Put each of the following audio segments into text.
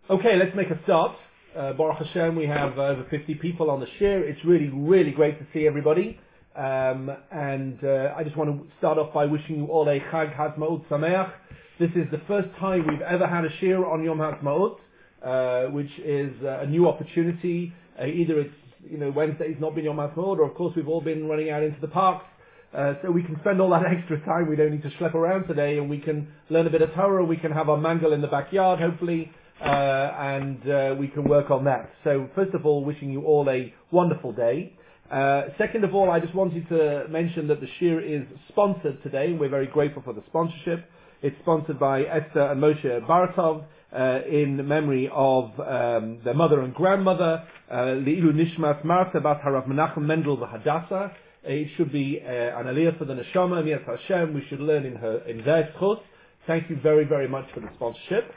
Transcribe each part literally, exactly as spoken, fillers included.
Okay, let's make a start. Uh, Baruch Hashem, we have uh, over fifty people on the share. It's really, really great to see everybody. Um, and uh, I just want to start off by wishing you all a Chag Ha'atzmaut Sameach. This is the first time we've ever had a share on Yom Ha'atzmaut, uh, which is uh, a new opportunity. Uh, either it's, you know, Wednesday's not been Yom Ha'atzmaut, or of course we've all been running out into the parks. Uh, so we can spend all that extra time. We don't need to schlep around today, and we can learn a bit of Torah. We can have our mangal in the backyard, hopefully, uh, and uh, we can work on that. So first of all, wishing you all a wonderful day. Uh, second of all, I just wanted to mention that the shir is sponsored today, and we're very grateful for the sponsorship. It's sponsored by Esther and Moshe Baratov uh, in memory of um, their mother and grandmother, Leilu Nishmas Marta Bat Harav Menachem Mendel v'Hadassah. It should be uh, an aliyah for the neshama, Mias Hashem. We should learn in her in their schus. Thank you very, very much for the sponsorship.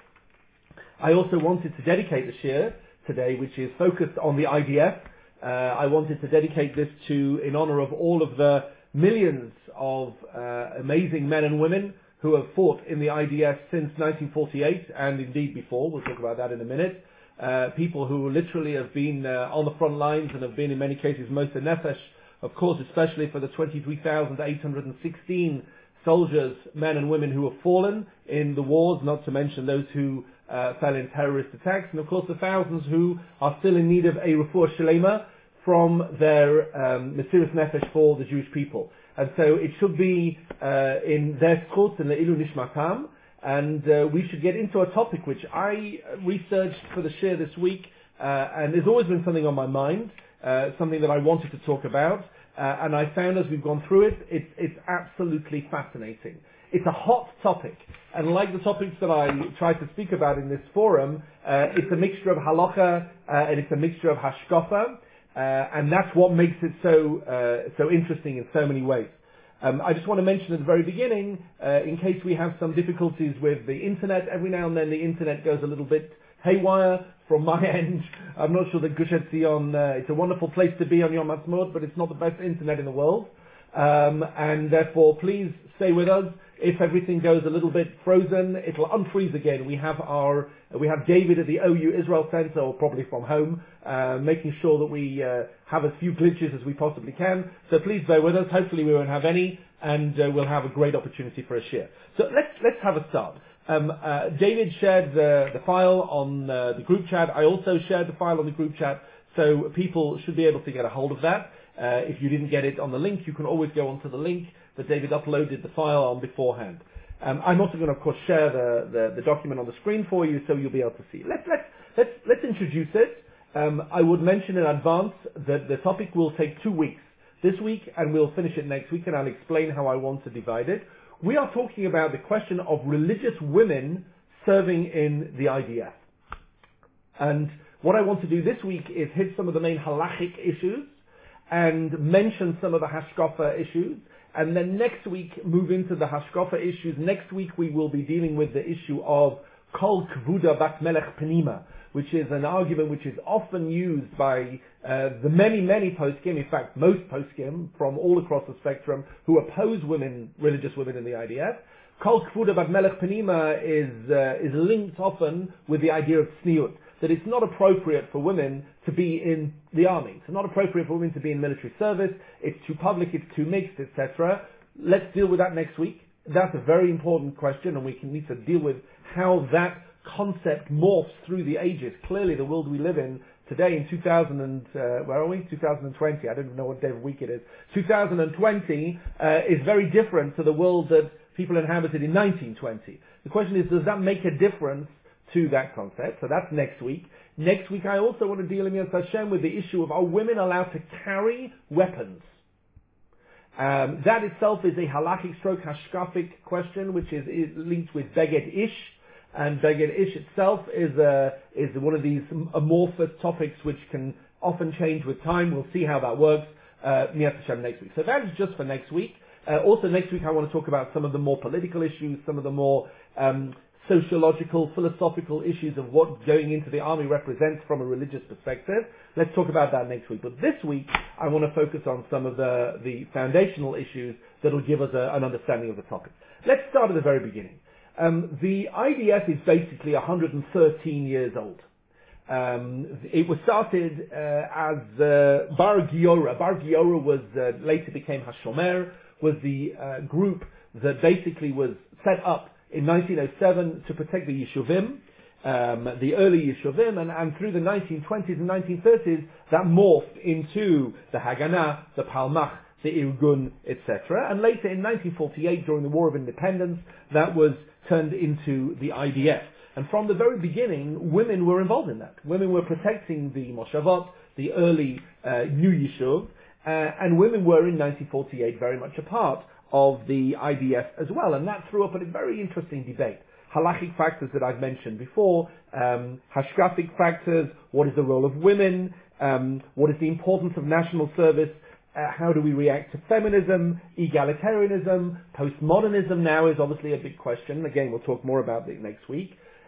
I also wanted to dedicate the shir today, which is focused on the I D F. Uh, I wanted to dedicate this to, in honor of all of the millions of uh, amazing men and women who have fought in the I D F since nineteen forty-eight, and indeed before. We'll talk about that in a minute. Uh, people who literally have been uh, on the front lines and have been, in many cases, Moser Nefesh. Of course, especially for the twenty-three thousand eight hundred sixteen soldiers, men and women who have fallen in the wars, not to mention those who uh, fell in terrorist attacks, and of course the thousands who are still in need of a refuah shalema from their um, Mesiras Nefesh for the Jewish people. And so it should be uh, in their schutz, in the Ilu Nishmatam, and uh, we should get into a topic which I researched for the share this week, uh, and there's always been something on my mind. Uh, something that I wanted to talk about, uh, and I found as we've gone through it, it's, it's absolutely fascinating. It's a hot topic, and like the topics that I try to speak about in this forum, uh, it's a mixture of halacha, uh, and it's a mixture of hashkafa, uh, and that's what makes it so uh, so interesting in so many ways. Um, I just want to mention at the very beginning, uh, in case we have some difficulties with the internet, every now and then the internet goes a little bit haywire from my end. I'm not sure that Gush Etzion, uh, it's a wonderful place to be on Yom Ha'atzmaut, but it's not the best internet in the world. Um, and therefore, please stay with us. If everything goes a little bit frozen, it'll unfreeze again. We have our, we have David at the O U Israel Center, or probably from home, uh, making sure that we uh, have as few glitches as we possibly can. So please bear with us. Hopefully we won't have any, and uh, we'll have a great opportunity for a share. So let's let's have a start. Um, uh, David shared the, the file on uh, the group chat. I also shared the file on the group chat, so people should be able to get a hold of that. Uh, if you didn't get it on the link, you can always go onto the link that David uploaded the file on beforehand. Um, I'm also going to, of course, share the, the, the document on the screen for you, so you'll be able to see. Let's let's let's let's introduce it. Um, I would mention in advance that the topic will take two weeks. This week, and we'll finish it next week, and I'll explain how I want to divide it. We are talking about the question of religious women serving in the I D F. And what I want to do this week is hit some of the main halachic issues and mention some of the hashkafa issues. And then next week move into the hashkafa issues. Next week we will be dealing with the issue of kol kvuda bat melech penima, which is an argument which is often used by uh, the many, many poskim, in fact most poskim from all across the spectrum, who oppose women, religious women in the I D F. Kol kvuda bat melech penima is uh, is linked often with the idea of tzniut, that it's not appropriate for women to be in the army. It's not appropriate for women to be in military service. It's too public, it's too mixed, et cetera. Let's deal with that next week. That's a very important question, and we can need to deal with how that concept morphs through the ages. Clearly, the world we live in today in two thousand and, uh, where are we? two thousand twenty. I don't even know what day of week it is. two thousand twenty uh, is very different to the world that people inhabited in nineteen twenty. The question is, does that make a difference to that concept? So that's next week. Next week, I also want to deal in Yom Hashem with the issue of, are women allowed to carry weapons? Um, that itself is a halachic stroke hashkafic question, which is, is linked with Beged Ish. And Beged Ish itself is a, is one of these amorphous topics which can often change with time. We'll see how that works, uh, Mias Hashem next week. So that is just for next week. Uh, also next week I want to talk about some of the more political issues, some of the more um, sociological, philosophical issues of what going into the army represents from a religious perspective. Let's talk about that next week. But this week I want to focus on some of the, the foundational issues that will give us a, an understanding of the topic. Let's start at the very beginning. Um, the I D F is basically one hundred thirteen years old. Um, it was started uh, as uh, Bar Giora. Bar Giora was uh, later became Hashomer, was the uh, group that basically was set up in nineteen oh seven to protect the Yeshuvim, um, the early Yeshuvim, and, and through the nineteen twenties and nineteen thirties that morphed into the Haganah, the Palmach, the Irgun, et cetera. And later in nineteen forty-eight, during the War of Independence, that was turned into the I D F. And from the very beginning, women were involved in that. Women were protecting the Moshavot, the early uh, new Yishuv, uh, and women were in nineteen forty-eight very much a part of the I D F as well. And that threw up a very interesting debate. Halachic factors that I've mentioned before, um, hashkafic factors, what is the role of women, um, what is the importance of national service, Uh, how do we react to feminism, egalitarianism, postmodernism now is obviously a big question. Again, we'll talk more about it next week.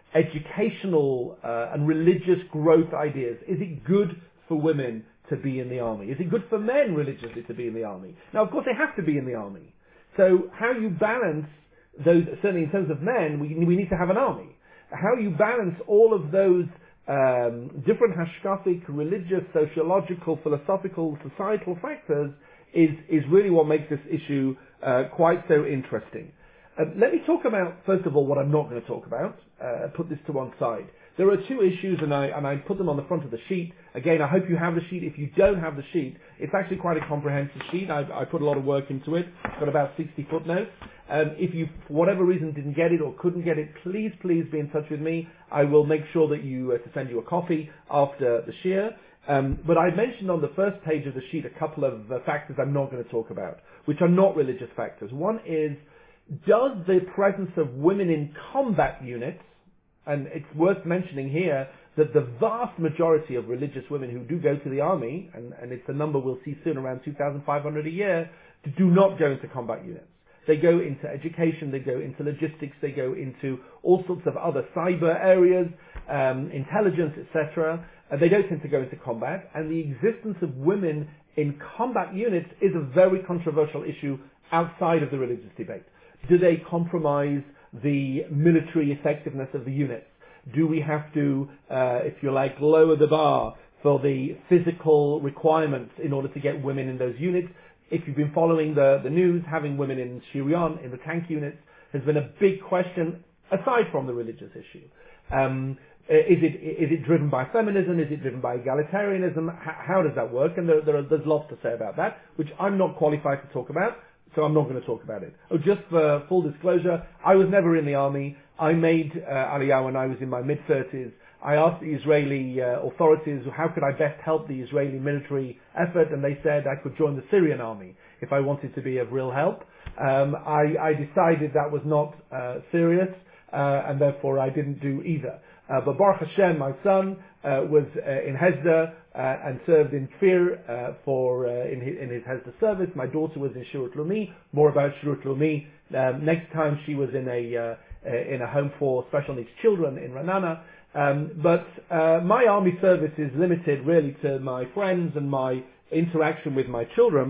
Educational uh, and religious growth ideas. Is it good for women to be in the army? Is it good for men religiously to be in the army? Now, of course, they have to be in the army. So how you balance those, certainly in terms of men, we, we need to have an army. How you balance all of those Um, different hashkafic, religious, sociological, philosophical, societal factors is, is really what makes this issue uh, quite so interesting. Uh, let me talk about, first of all, what I'm not going to talk about. Uh, put this to one side. There are two issues, and I, and I put them on the front of the sheet. Again, I hope you have the sheet. If you don't have the sheet, it's actually quite a comprehensive sheet. I, I put a lot of work into it. It's got about sixty footnotes. Um, if you, for whatever reason, didn't get it or couldn't get it, please, please be in touch with me. I will make sure that you uh, to send you a copy after the shir. Um, but I mentioned on the first page of the sheet a couple of uh, factors I'm not going to talk about, which are not religious factors. One is, does the presence of women in combat units, and it's worth mentioning here that the vast majority of religious women who do go to the army, and, and it's a number we'll see soon, around two thousand five hundred a year, do not go into combat units. They go into education, they go into logistics, they go into all sorts of other cyber areas, um, intelligence, et cetera. Uh, they don't tend to go into combat, and the existence of women in combat units is a very controversial issue outside of the religious debate. Do they compromise the military effectiveness of the units? Do we have to, uh, if you like, lower the bar for the physical requirements in order to get women in those units? If you've been following the, the news, having women in Shirion, in the tank units, has been a big question, aside from the religious issue. Um, is it is it driven by feminism? Is it driven by egalitarianism? H- how does that work? And there, there are, there's lots to say about that, which I'm not qualified to talk about, so I'm not going to talk about it. Oh, just for full disclosure, I was never in the army. I made uh, Aliyah when I was in my mid-thirties. I asked the Israeli uh, authorities how could I best help the Israeli military effort, and they said I could join the Syrian army if I wanted to be of real help. Um, I, I decided that was not uh, serious, uh, and therefore I didn't do either. Uh, but Baruch Hashem, my son, uh, was uh, in Hesder uh, and served in Kfir uh, for uh, in, his, in his Hesder service. My daughter was in Shirut Lumi. More about Shirut Lumi um, next time. She was in a uh, in a home for special needs children in Ranana. Um, but uh, my army service is limited really to my friends and my interaction with my children,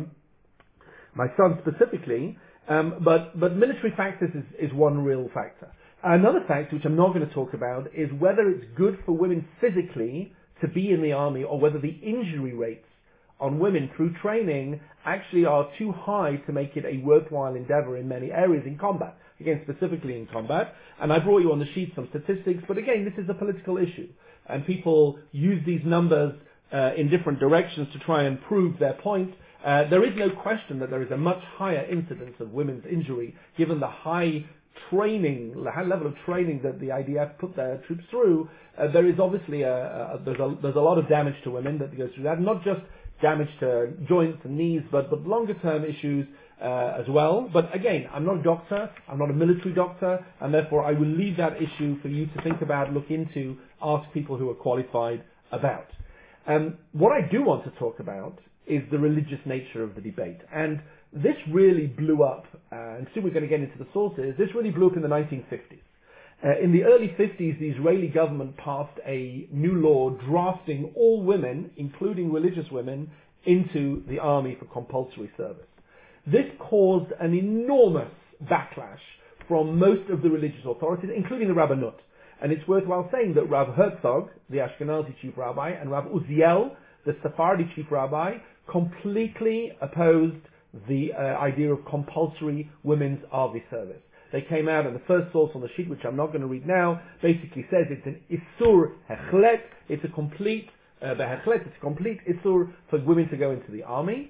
my son specifically. Um, but but military factors is, is one real factor. Another factor, which I'm not going to talk about, is whether it's good for women physically to be in the army, or whether the injury rates on women through training actually are too high to make it a worthwhile endeavor in many areas in combat. Again, specifically in combat. And I brought you on the sheet some statistics, but again, this is a political issue. And people use these numbers uh, in different directions to try and prove their point. Uh, there is no question that there is a much higher incidence of women's injury, given the high training, the high level of training that the I D F put their troops through. Uh, there is obviously a, a, there's a, there's a lot of damage to women that goes through that, not just damage to joints and knees, but, but longer term issues Uh, as well. But again, I'm not a doctor, I'm not a military doctor, and therefore I will leave that issue for you to think about, look into, ask people who are qualified about. Um, what I do want to talk about is the religious nature of the debate. And this really blew up, uh, and soon we're going to get into the sources, this really blew up in the nineteen fifties. Uh, in the early fifties, the Israeli government passed a new law drafting all women, including religious women, into the army for compulsory service. This caused an enormous backlash from most of the religious authorities, including the Rabbanut. And it's worthwhile saying that Rav Herzog, the Ashkenazi chief rabbi, and Rav Uziel, the Sephardi chief rabbi, completely opposed the uh, idea of compulsory women's Arvi service. They came out, and the first source on the sheet, which I'm not going to read now, basically says it's an Isur Hechlet, it's a complete, uh, Behechlet, it's a complete Isur for women to go into the army.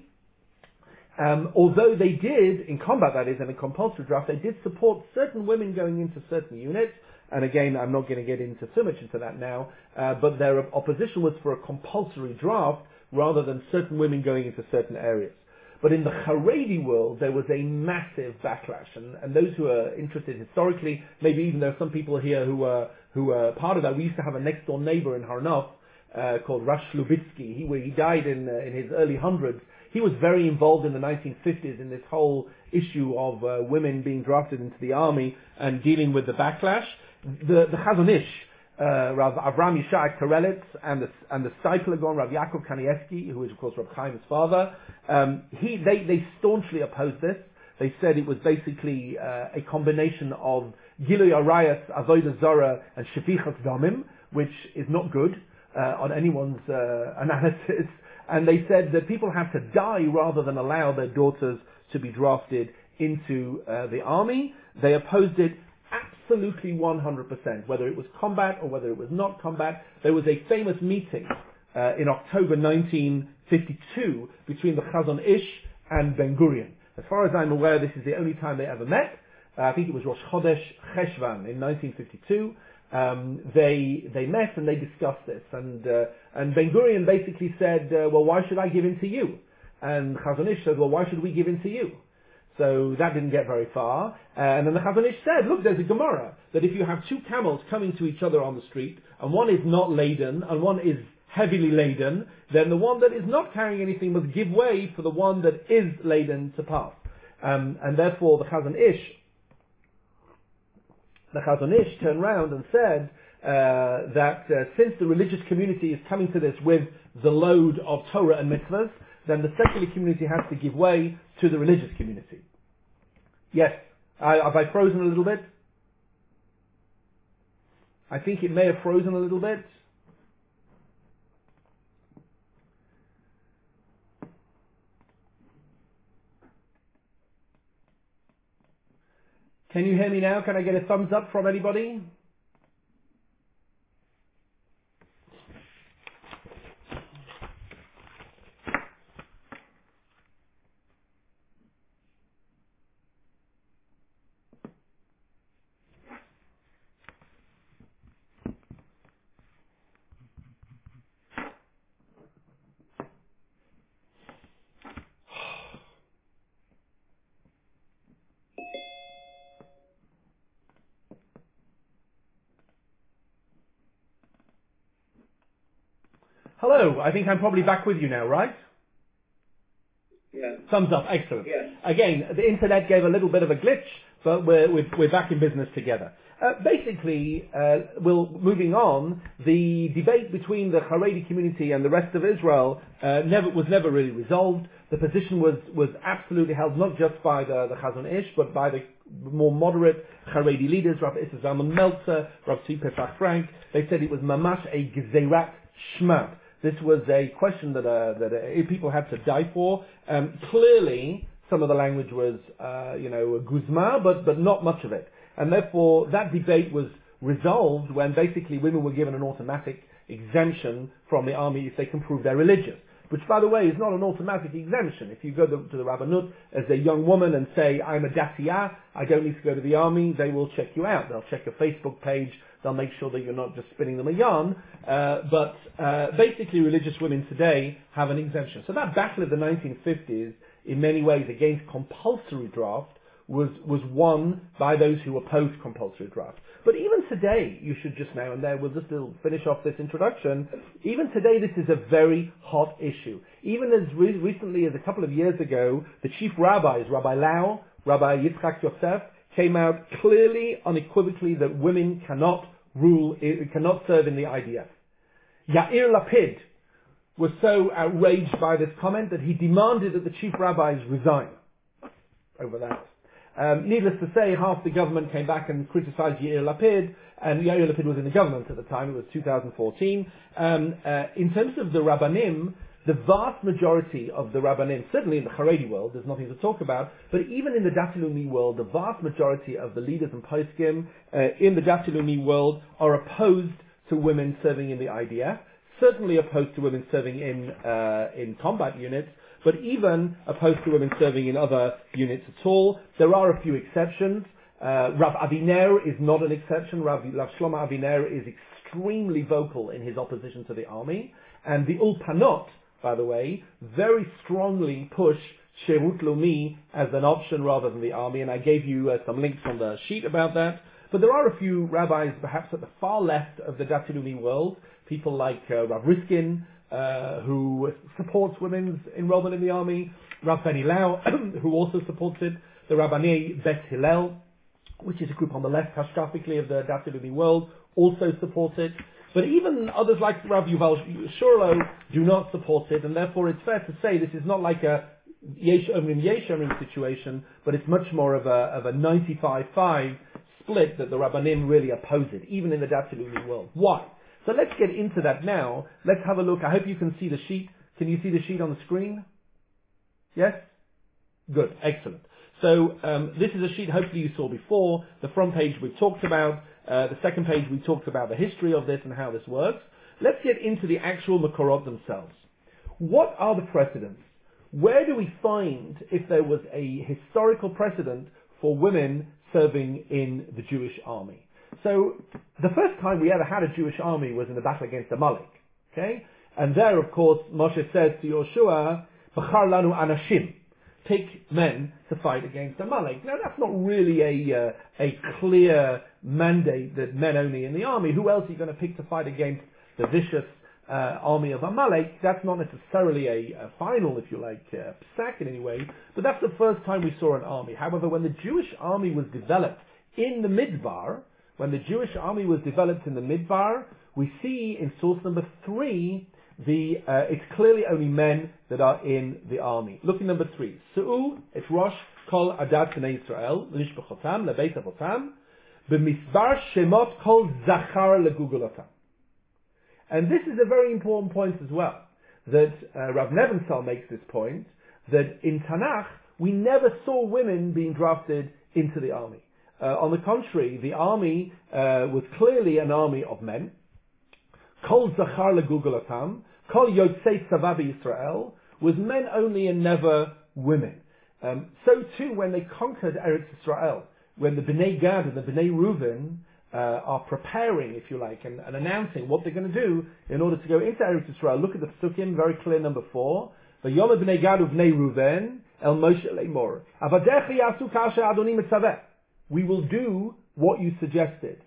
Um, although they did, in combat that is, and in compulsory draft, they did support certain women going into certain units, and again, I'm not going to get into too much into that now, uh, but their opposition was for a compulsory draft rather than certain women going into certain areas. But in the Haredi world, there was a massive backlash, and, and those who are interested historically, maybe even there are some people here who are who are part of that. We used to have a next door neighbor in Har Nof uh, called Rash Lubitsky. He he died in uh, in his early hundreds. He was very involved in the nineteen fifties in this whole issue of uh, women being drafted into the army and dealing with the backlash. The the Chazon Ish, Uh, Rav Avram Yishai Karelitz and the and the Stipelagon, Rav Yaakov Kanievsky, who is of course Rav Chaim's father, um, he they they staunchly opposed this. They said it was basically uh, a combination of Gilui Arayas, Avodah Zarah, and Shefichas Damim, which is not good uh, on anyone's uh, analysis. And they said that people have to die rather than allow their daughters to be drafted into uh, the army. They opposed it absolutely one hundred percent, whether it was combat or whether it was not combat. There was a famous meeting uh, in October nineteen fifty-two between the Chazon Ish and Ben Gurion. As far as I'm aware, this is the only time they ever met. Uh, I think it was Rosh Chodesh Cheshvan in nineteen fifty-two. Um, they they met and they discussed this, and uh, and Ben Gurion basically said, uh, "Well, why should I give in to you?" And Chazon Ish said, "Well, why should we give in to you?" So that didn't get very far. Uh, and then the Chazon Ish said, look, there's a Gemara, that if you have two camels coming to each other on the street, and one is not laden, and one is heavily laden, then the one that is not carrying anything must give way for the one that is laden to pass. Um, and therefore the Chazon Ish, the Chazon Ish turned round and said uh, that uh, since the religious community is coming to this with the load of Torah and mitzvahs, then the secular community has to give way to the religious community. Yes, I, have I frozen a little bit? I think it may have frozen a little bit. Can you hear me now? Can I get a thumbs up from anybody? Hello, I think I'm probably back with you now, right? Yeah. Thumbs up, excellent. Yes. Again, the internet gave a little bit of a glitch, but we're, we're, we're back in business together. Uh, basically, uh, we'll, moving on, the debate between the Haredi community and the rest of Israel uh, never, was never really resolved. The position was, was absolutely held not just by the, the Chazon Ish, but by the more moderate Haredi leaders, Rav Issa Zalman Meltzer, Rav Tzvi Pesach Frank. They said it was mamash a gezerat shmat. This was a question that uh, that uh, people had to die for. Um, clearly, some of the language was, uh, you know, guzma, but but not much of it. And therefore, that debate was resolved when basically women were given an automatic exemption from the army if they can prove they're religious. Which, by the way, is not an automatic exemption. If you go to, to the Rabbanut as a young woman and say, I'm a Datiya, I don't need to go to the army, they will check you out. They'll check your Facebook page, they'll make sure that you're not just spinning them a yarn. Uh, but uh, basically, religious women today have an exemption. So that battle of the nineteen fifties, in many ways, against compulsory draft, was was won by those who opposed compulsory draft. But even today, you should just know, and there we'll just finish off this introduction, even today this is a very hot issue. Even as re- recently as a couple of years ago, the chief rabbis, Rabbi Lau, Rabbi Yitzchak Yosef, came out clearly, unequivocally, that women cannot rule, cannot serve in the I D F. Yair Lapid was so outraged by this comment that he demanded that the chief rabbis resign over that. Um, needless to say, half the government came back and criticized Yair Lapid, and Yair Lapid was in the government at the time, it was two thousand fourteen. Um, uh, in terms of the Rabbanim, the vast majority of the Rabbanim, certainly in the Haredi world, there's nothing to talk about, but even in the Dati Leumi world, the vast majority of the leaders and poskim uh, in the Dati Leumi world are opposed to women serving in the I D F, certainly opposed to women serving in uh, in combat units, but even opposed to women serving in other units at all. There are a few exceptions. Uh, Rav Aviner is not an exception. Rav, Rav Shlomo Aviner is extremely vocal in his opposition to the army, and the Ulpanot, by the way, very strongly push Sherut Leumi as an option rather than the army, and I gave you uh, some links on the sheet about that. But there are a few rabbis, perhaps at the far left of the Dati Leumi world, people like uh, Rav Riskin, uh, who supports women's enrollment in the army, Rav Benny Lau, who also supports it, the Rabbanei Bet Hillel, which is a group on the left, hashkafically, of the Dati Leumi world, also supports it. But even others like Rav Yuval Shurlo do not support it, and therefore it's fair to say this is not like a Yesh Omrim Yesh Omrim situation, but it's much more of a of a ninety-five five split that the Rabbanim really oppose it, even in the Dati Leumi world. Why? So let's get into that now. Let's have a look. I hope you can see the sheet. Can you see the sheet on the screen? Yes? Good. Excellent. So um, this is a sheet hopefully you saw before. The front page we've talked about. Uh, the second page we talked about the history of this and how this works. Let's get into the actual Makorot themselves. What are the precedents? Where do we find if there was a historical precedent for women serving in the Jewish army? So the first time we ever had a Jewish army was in the battle against Amalek. Okay? And there, of course, Moshe says to Yoshua, B'char lanu anashim. Pick men to fight against Amalek. Now that's not really a uh, a clear mandate that men only in the army. Who else are you going to pick to fight against the vicious uh, army of Amalek? That's not necessarily a, a final, if you like, uh, psak in any way, but that's the first time we saw an army. However, when the Jewish army was developed in the Midbar, when the Jewish army was developed in the Midbar, we see in source number three, the uh, it's clearly only men that are in the army. Look at number three. Su'u et rosh kol adat b'nei Yisrael l'ishbechotam lebeit avotam b'misbar shemot kol zachar legugulatam. And this is a very important point as well, that uh, Rav Nevensal makes this point, that in Tanakh, we never saw women being drafted into the army. Uh, on the contrary, the army uh, was clearly an army of men. Kol zachar legugulatam, kol yotzei tzava b'Yisrael, was men only and never women. Um, so too, when they conquered Eretz Yisrael, when the Bnei Gad and the Bnei Reuven uh, are preparing, if you like, and, and announcing what they're going to do in order to go into Eretz Yisrael, look at the Psukim, very clear, number four. V'yom Bnei Gad u'Bnei Reuven el Moshe le'mor avadecha yasu kasher Adoni mitzaveh. We will do what you suggested.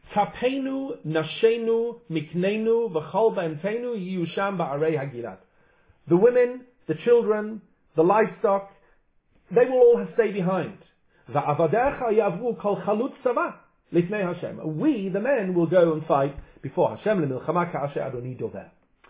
Kapenu, nashenu, miknenu, v'chol b'entenu, yiyusham ba'arei hagilat. The women, the children, the livestock, they will all stay behind. Va'avadecha yavru kol chalutz tzava lifnei Hashem. We, the men, will go and fight before Hashem l'milchama ka'asher Adoni dover.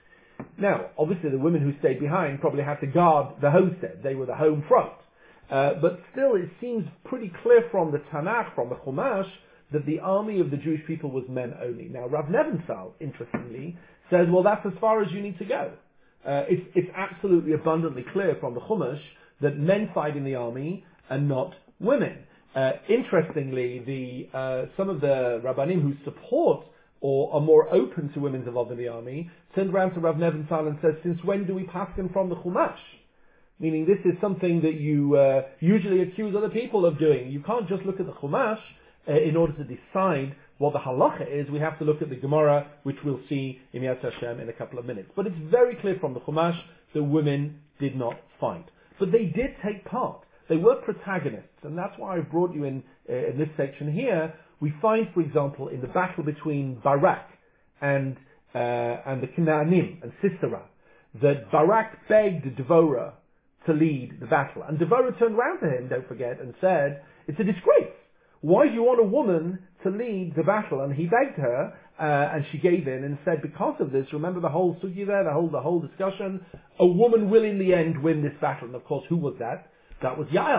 Now, obviously the women who stayed behind probably had to guard the homestead. They were the home front. Uh, but still, it seems pretty clear from the Tanakh, from the Chumash, that the army of the Jewish people was men only. Now, Rav Nevensal, interestingly, says, well, that's as far as you need to go. Uh, it's, it's absolutely abundantly clear from the Chumash that men fight in the army and not women. Uh, interestingly, the uh, some of the Rabbanim who support or are more open to women's involvement in the army turned around to Rav Nevensal and says, since when do we pass them from the Chumash? Meaning this is something that you uh, usually accuse other people of doing. You can't just look at the Chumash uh, in order to decide what the halacha is. We have to look at the Gemara, which we'll see in Yad Hashem in a couple of minutes. But it's very clear from the Chumash that women did not fight. But they did take part. They were protagonists, and that's why I've brought you in uh, in this section here. We find, for example, in the battle between Barak and uh, and the Canaanim and Sisera, that Barak begged Devorah to lead the battle. And Devorah turned around to him, don't forget, and said, it's a disgrace. Why do you want a woman to lead the battle? And he begged her, uh, and she gave in and said, because of this, remember the whole sugi there, the whole, the whole discussion, a woman will in the end win this battle. And of course, who was that? That was Yael,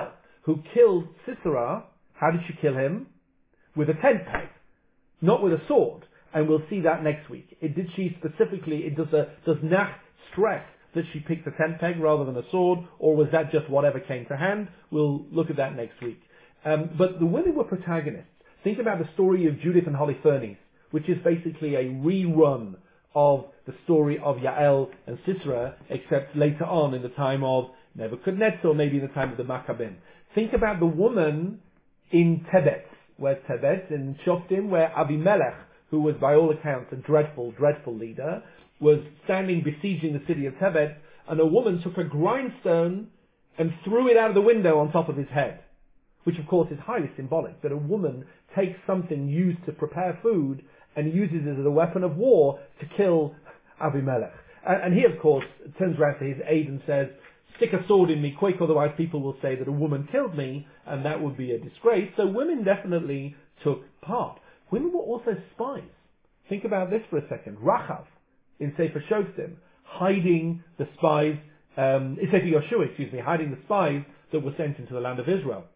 who killed Sisera. How did she kill him? With a tent peg, not with a sword. And we'll see that next week. It, did she specifically, it does, a, does Nach stress that she picked a tent peg rather than a sword, or was that just whatever came to hand? We'll look at that next week. Um, but the women were protagonists. Think about the story of Judith and Holofernes, which is basically a rerun of the story of Yael and Sisera, except later on in the time of Nebuchadnezzar, maybe in the time of the Maccabim. Think about the woman in Tebet, where Tebet, in Shoftim, where Abimelech, who was by all accounts a dreadful, dreadful leader, was standing besieging the city of Tebet, and a woman took a grindstone and threw it out of the window on top of his head. Which of course is highly symbolic, that a woman takes something used to prepare food and uses it as a weapon of war to kill Abimelech. And, and he of course turns around to his aide and says, stick a sword in me quick, otherwise people will say that a woman killed me, and that would be a disgrace. So women definitely took part. Women were also spies. Think about this for a second. Rachav, in Sefer Shoftim, hiding the spies, um, in Sefer Yoshua, excuse me, hiding the spies that were sent into the land of Israel.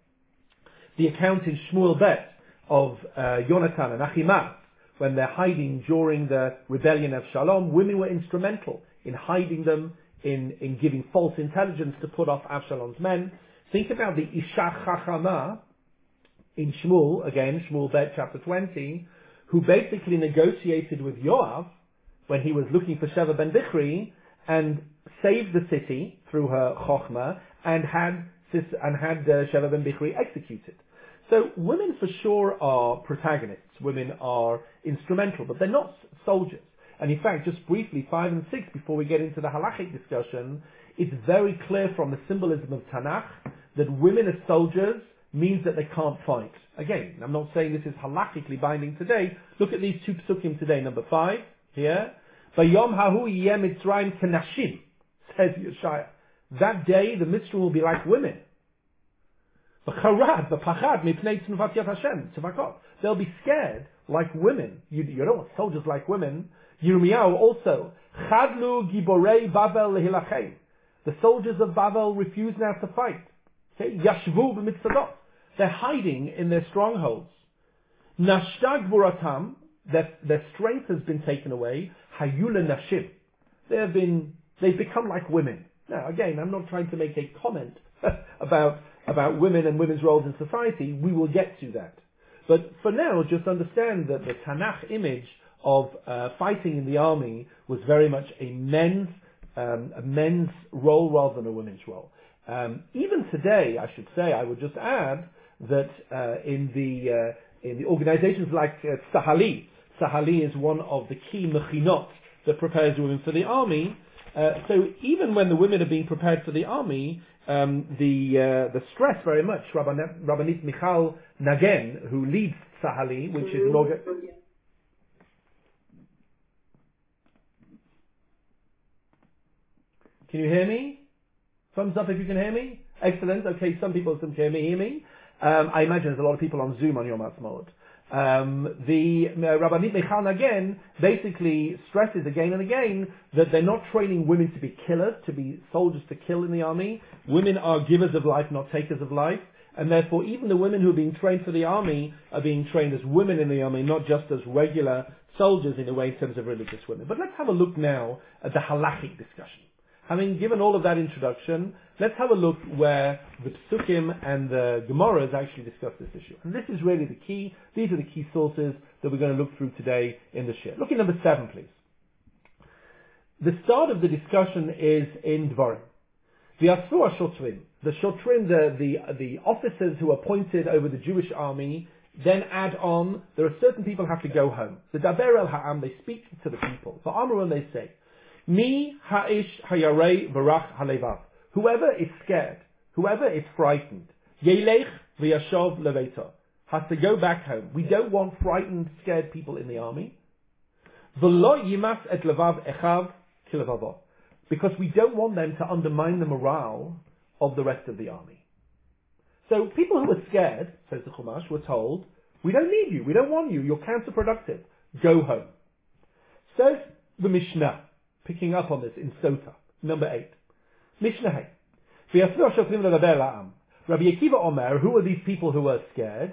The account in Shmuel Bet of uh, Yonatan and Achimaaz, when they're hiding during the rebellion of Shalom, women were instrumental in hiding them, in, in giving false intelligence to put off Avshalom's men. Think about the Isha Chachama in Shmuel, again, Shmuel Bet chapter twenty, who basically negotiated with Yoav when he was looking for Sheva ben Bichri and saved the city through her Chochmah and had and had uh, Sheva ben Bichri executed. So women for sure are protagonists. Women are instrumental, but they're not soldiers. And in fact, just briefly, five and six, before we get into the halachic discussion, it's very clear from the symbolism of Tanakh that women as soldiers means that they can't fight. Again, I'm not saying this is halachically binding today. Look at these two psukim today. Number five, here. Vayom hahu yeh Mitzrayim kenashim, says Yeshaya. That day, the Mitzrayim will be like women. They'll be scared like women. You, you don't want soldiers like women. Yirmiyahu also. Chadlu giborei Bavel lehilachem. The soldiers of Bavel refuse now to fight. Okay? Yashvu b'mitzadot. They're hiding in their strongholds. Nashtag buratam. Their, their strength has been taken away. Hayula nashim. They have been, they've become like women. Now, again, I'm not trying to make a comment about about women and women's roles in society. We will get to that. But for now, just understand that the Tanakh image of uh, fighting in the army was very much a men's um, a men's role rather than a women's role. Um, even today, I should say, I would just add that uh, in the uh, in the organizations like uh, Sahali, Sahali is one of the key mechinot that prepares women for the army. Uh, so even when the women are being prepared for the army, um, the uh, the stress very much, Rabbanit, Rabbanit Michal Nagen, who leads Sahali, which is an organ... Can you hear me? Thumbs up if you can hear me. Excellent. Okay, some people can hear me. Hear me. Um, I imagine there's a lot of people on Zoom on Yom Ha'atzmaut. Um, the uh, Rabbanit Michal again basically stresses again and again that they're not training women to be killers, to be soldiers to kill in the army. Women are givers of life, not takers of life. And therefore, even the women who are being trained for the army are being trained as women in the army, not just as regular soldiers in a way in terms of religious women. But let's have a look now at the halachic discussion. Having given all of that introduction, let's have a look where the Psukim and the Gemaras actually discuss this issue. And this is really the key. These are the key sources that we're going to look through today in the Shir. Look at number seven, please. The start of the discussion is in Dvarim. The Asur Shotrim, the Shotrim, the, the, the officers who are appointed over the Jewish army, then add on, there are certain people who have to go home. The Daber el Ha'am, they speak to the people. For Amru, and they say, Mi ha'ish hayarei v'rach halevav. Whoever is scared, whoever is frightened, yelech v'yashov leveito, has to go back home. We don't want frightened, scared people in the army. V'lo yimas et levav echav kilevavo. Because we don't want them to undermine the morale of the rest of the army. So people who are scared, says the Chumash, were told, we don't need you, we don't want you, you're counterproductive. Go home. Says the Mishnah, picking up on this in Sota, number eight. Mishnah hey. Rabbi Akiva Omer, who are these people who are scared?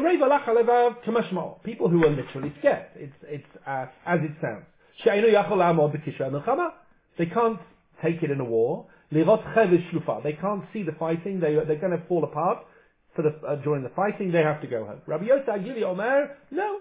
People who are literally scared. It's, it's uh, as it sounds. They can't take it in a war. They can't see the fighting. They, they're going to fall apart for the, uh, during the fighting. They have to go home. Rabbi Yosef Agili Omer, no.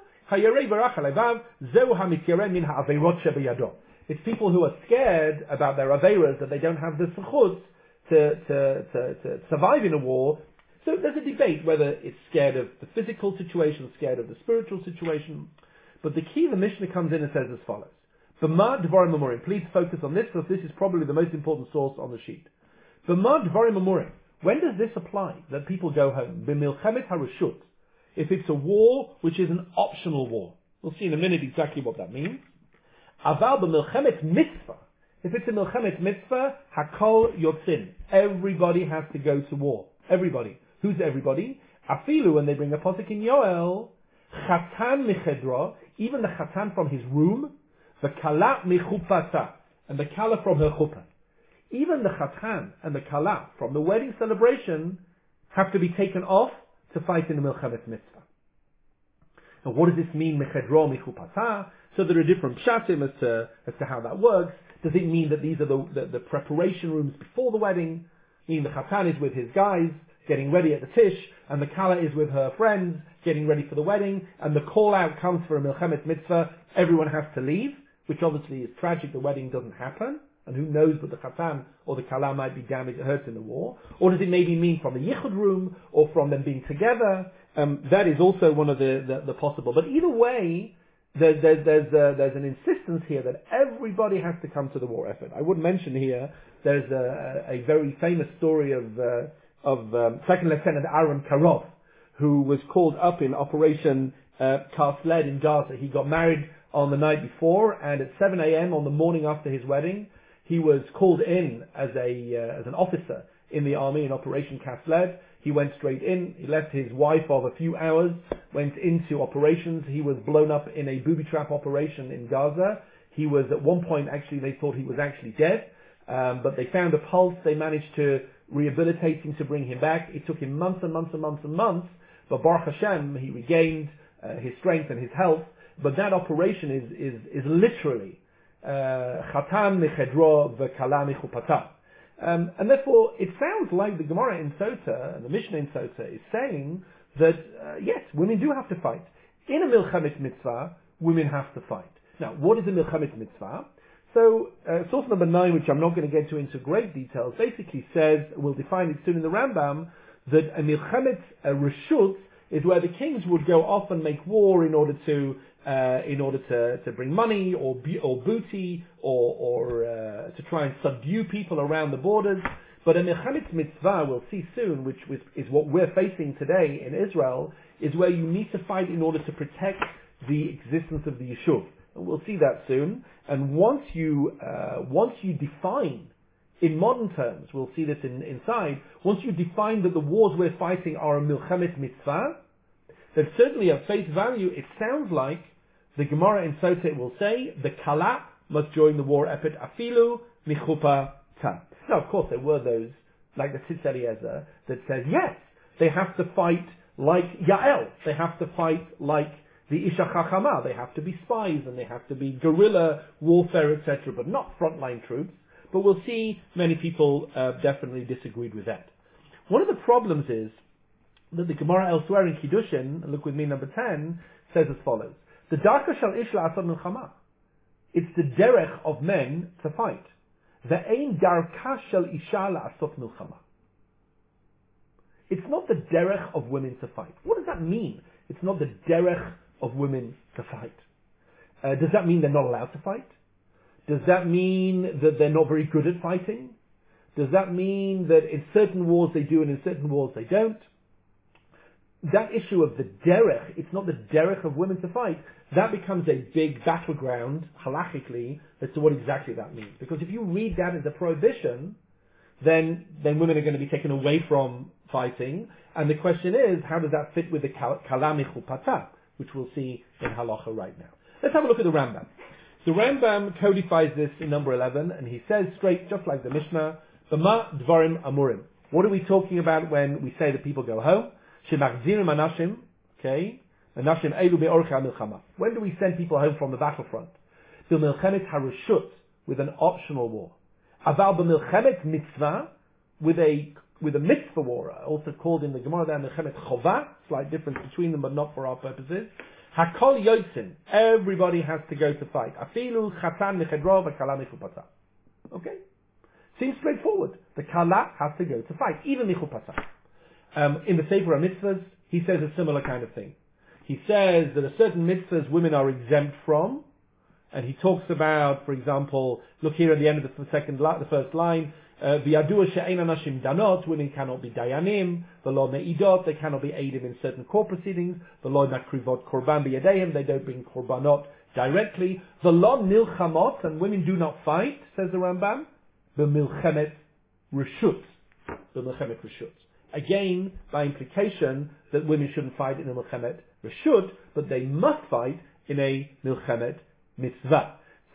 It's people who are scared about their aveiras, that they don't have the zechut to, to, to, to survive in a war. So there's a debate whether it's scared of the physical situation, scared of the spiritual situation. But the key, the Mishnah comes in and says as follows. B'ma Dvarim Amurim. Please focus on this, because this is probably the most important source on the sheet. B'ma Dvarim Amurim. When does this apply, that people go home? B'milchemet harashut. If it's a war which is an optional war. We'll see in a minute exactly what that means. Aval b'milchemet mitzvah. If it's a milchemet mitzvah, hakol yotzin. Everybody has to go to war. Everybody. Who's everybody? Afilu, when they bring a posuk in Yoel, chatan michedra, even the chatan from his room, the kala michupata, and the kala from her chuppah. Even the chatan and the kala from the wedding celebration have to be taken off to fight in the milchemet mitzvah. Now, what does this mean, michedra michupata? So there are different pshatim as to as to how that works. Does it mean that these are the, the, the preparation rooms before the wedding? Meaning the chatan is with his guys, getting ready at the tish, and the kala is with her friends, getting ready for the wedding, and the call out comes for a milchemet mitzvah, everyone has to leave, which obviously is tragic, the wedding doesn't happen, and who knows but the chatan or the kala might be damaged, hurt in the war. Or does it maybe mean from the yichud room, or from them being together? Um, that is also one of the, the, the possible. But either way, There's, there's, there's, uh, there's an insistence here that everybody has to come to the war effort. I would mention here, there's a, a very famous story of, uh, of um, Second Lieutenant Aaron Karov, who was called up in Operation uh, Cast-Lead in Gaza. He got married on the night before, and at seven a.m. on the morning after his wedding, he was called in as a uh, as an officer in the army in Operation Cast-Lead. He went straight in. He left his wife of a few hours, went into operations. He was blown up in a booby trap operation in Gaza. He was at one point, actually, they thought he was actually dead, um, but they found a pulse. They managed to rehabilitate him, to bring him back. It took him months and months and months and months, but Baruch Hashem, he regained uh, his strength and his health. But that operation is is, is literally chatan mechedro v'kala michupata. Um, and therefore, it sounds like the Gemara in Sota and the Mishnah in Sota is saying that, uh, yes, women do have to fight. In a milchemet mitzvah, women have to fight. Now, what is a milchemet mitzvah? So, uh, source number nine, which I'm not going to get to into great details, basically says, we'll define it soon in the Rambam, that a milchemet a reshut is where the kings would go off and make war in order to Uh, in order to, to bring money or or booty or, or uh, to try and subdue people around the borders. But a milchemet mitzvah, we'll see soon, which, which is what we're facing today in Israel, is where you need to fight in order to protect the existence of the Yishuv. And we'll see that soon. And once you uh, once you define, in modern terms, we'll see this in, inside, once you define that the wars we're fighting are a milchemet mitzvah, then certainly at face value it sounds like the Gemara in Sota will say the kala must join the war effort afilu michupa ta. Now, of course, there were those like the Tzitz Eliezer that said yes, they have to fight like Yael, they have to fight like the Isha Chachama, they have to be spies and they have to be guerrilla warfare, et cetera, but not frontline troops. But we'll see many people uh, definitely disagreed with that. One of the problems is that the Gemara elsewhere in Kiddushin, look with me, number ten, says as follows. The darka shal ish la'asad milchama. It's the derech of men to fight. The ein darka shal isha la'asad milchama. It's not the derech of women to fight. What does that mean? It's not the derech of women to fight. Uh, does that mean they're not allowed to fight? Does that mean that they're not very good at fighting? Does that mean that in certain wars they do and in certain wars they don't? That issue of the derech, it's not the derech of women to fight, that becomes a big battleground, halachically, as to what exactly that means. Because if you read that as a prohibition, then then women are going to be taken away from fighting, and the question is, how does that fit with the kala michupata, which we'll see in halacha right now. Let's have a look at the Rambam. The Rambam codifies this in number eleven, and he says straight, just like the Mishnah, B'ma dvarim amurim. What are we talking about when we say that people go home? Shemachzirim anashim, okay? Anashim elu be'orcha milchama. When do we send people home from the battlefront? B'milchemet harushut, with an optional war. Aval b'milchemet mitzvah, with a with a mitzvah war, also called in the Gemara there milchemet chova, slight difference between them, but not for our purposes. Hakol yotzin, everybody has to go to fight. Afilu chatan mechedro v'kala michupata. Okay, seems straightforward. The kala has to go to fight, even michupata. Um, in the Sefer HaMitzvahs, he says a similar kind of thing. He says that a certain mitzvahs women are exempt from, and he talks about, for example, look here at the end of the second, li- the first line. V'yadua she'ein anashim danot, women cannot be dayanim. V'lo me'idot, they cannot be aided in certain court proceedings. V'lo makrivot korban b'yadeim, they don't bring korbanot directly. V'lo nilchamot, and women do not fight, says the Rambam. B'milchemet reshut, b'milchemet reshut. Again, by implication, that women shouldn't fight in a milchemet reshut, but they must fight in a milchemet mitzvah.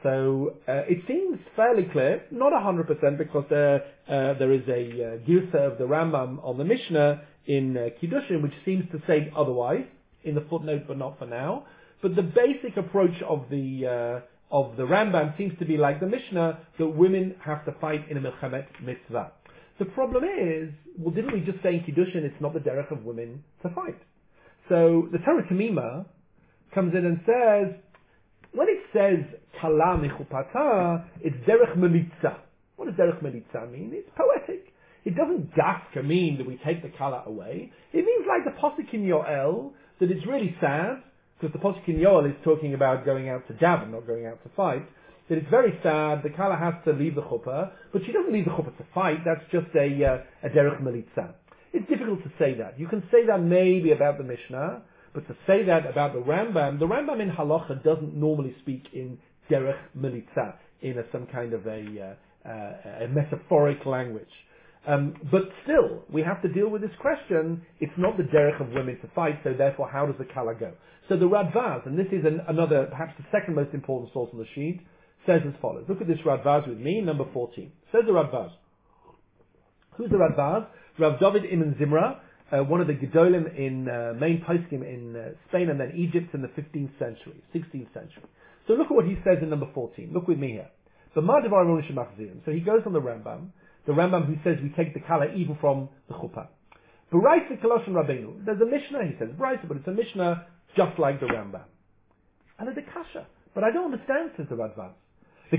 So uh, it seems fairly clear, not one hundred percent, because there, uh, there is a uh, girsa of the Rambam on the Mishnah in uh, Kiddushin, which seems to say otherwise, in the footnote, but not for now. But the basic approach of the uh, of the Rambam seems to be like the Mishnah, that women have to fight in a milchemet mitzvah. The problem is, well, didn't we just say in Kiddushin it's not the derech of women to fight? So the Torah Tamima comes in and says, when it says kala michupata, it's derech melitza. What does derech melitza mean? It's poetic. It doesn't dafka mean that we take the kala away. It means like the posuk in Yoel, that it's really sad, because the posuk in Yoel is talking about going out to daven, not going out to fight. That it's very sad, the kala has to leave the chuppah, but she doesn't leave the chuppah to fight, that's just a, uh, a derech melitza. It's difficult to say that. You can say that maybe about the Mishnah, but to say that about the Rambam, the Rambam in Halacha doesn't normally speak in derech melitza, in a, some kind of a, uh, uh, a metaphoric language. Um, but still, we have to deal with this question. It's not the derech of women to fight, so therefore how does the kala go? So the Radvaz, and this is an, another, perhaps the second most important source on the sheet, says as follows. Look at this Radvaz with me, number fourteen. Says the Radvaz. Who's the Radvaz? Rav David Ibn Zimra, uh, one of the Gedolim in uh, main poskim in uh, Spain and then Egypt in the fifteenth century, sixteenth century. So look at what he says in number fourteen. Look with me here. So he goes on the Rambam, the Rambam who says we take the kala even from the chuppah. There's a Mishnah, he says, but it's a Mishnah just like the Rambam. And it's a kasha. But I don't understand, says the Radvaz. Is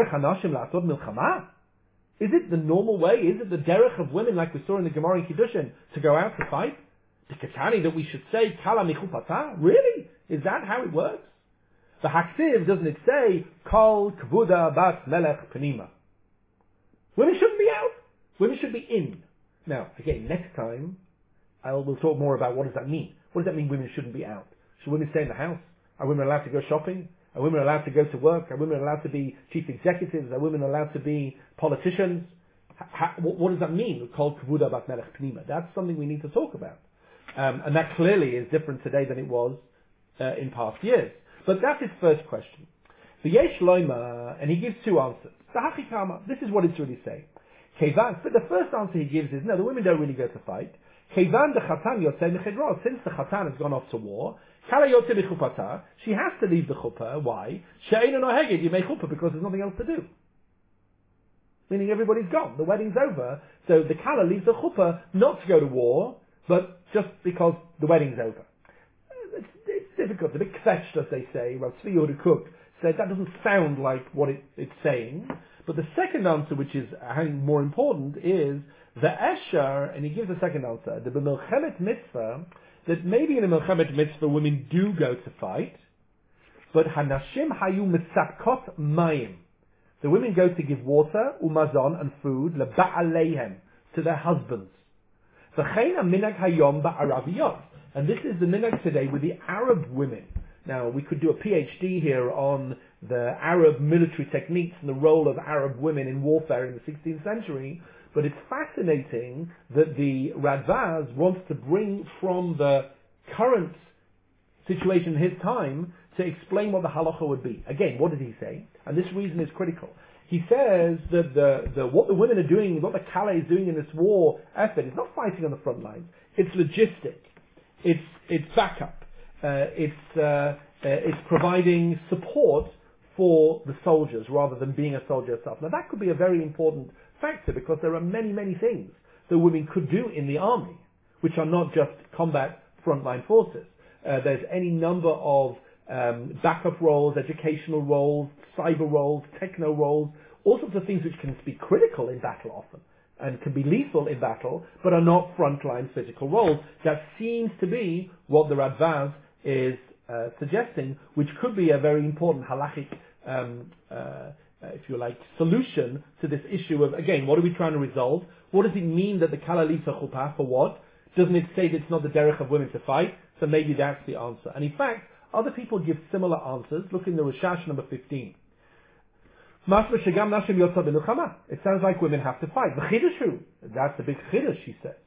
it the normal way? Is it the derech of women, like we saw in the Gemara in Kiddushin, to go out to fight? The Ketani that we should say kala michupata? Really? Is that how it works? The Haksiv, doesn't it say kol kvuda bat melech penima? Women shouldn't be out. Women should be in. Now, again, next time I'll we'll talk more about what does that mean. What does that mean? Women shouldn't be out. Should women stay in the house? Are women allowed to go shopping? Are women allowed to go to work? Are women allowed to be chief executives? Are women allowed to be politicians? How, what, what does that mean? Called kvuda bat melech pnima. That's something we need to talk about. Um, and that clearly is different today than it was uh, in past years. But that's his first question. The Yesh Loima, and he gives two answers. The Hachikama, this is what it's really saying. Kevan, but the first answer he gives is, no, the women don't really go to fight. Kevan de Chatan Yotzei Mechedra, since the Chatan has gone off to war, Kala Yotzei Mechupata, she has to leave the chuppah. Why? She'eina noheged yimei chuppah, because there's nothing else to do. Meaning everybody's gone, the wedding's over, so the Kala leaves the chuppah not to go to war, but just because the wedding's over. It's, it's difficult, a bit kvetched, as they say. Rav Tzvi Yehuda Kook said that doesn't sound like what it, it's saying. But the second answer, which is I think more important, is the Esher, and he gives a second answer, the B'milchemet mitzvah, that maybe in a Milchemet mitzvah women do go to fight, but Hanashim hayu mitzakot mayim. The women go to give water, umazon, and food, leba'aleihem, to their husbands. V'chein minhag hayom ba'araviyot. And this is the minhag today with the Arab women. Now, we could do a PhD here on the Arab military techniques and the role of Arab women in warfare in the sixteenth century, but it's fascinating that the Radvaz wants to bring from the current situation in his time to explain what the halacha would be. Again, what did he say? And this reason is critical. He says that the, the what the women are doing, what the Kala is doing in this war effort, is not fighting on the front lines. It's logistic. It's it's backup. Uh, it's uh, uh, it's providing support for the soldiers rather than being a soldier itself. Now that could be a very important factor because there are many many things that women could do in the army, which are not just combat frontline forces. Uh, there's any number of um, backup roles, educational roles, cyber roles, techno roles, all sorts of things which can be critical in battle often and can be lethal in battle, but are not frontline physical roles. That seems to be what the Radvaz is uh, suggesting, which could be a very important halachic, um, uh, if you like, solution to this issue of, again, what are we trying to resolve? What does it mean that the Kala leaves a chuppah? For what? Doesn't it say that it's not the derech of women to fight? So maybe that's the answer. And in fact, other people give similar answers. Look in the Rishash number fifteen. It sounds like women have to fight. That's the big chiddush, she says.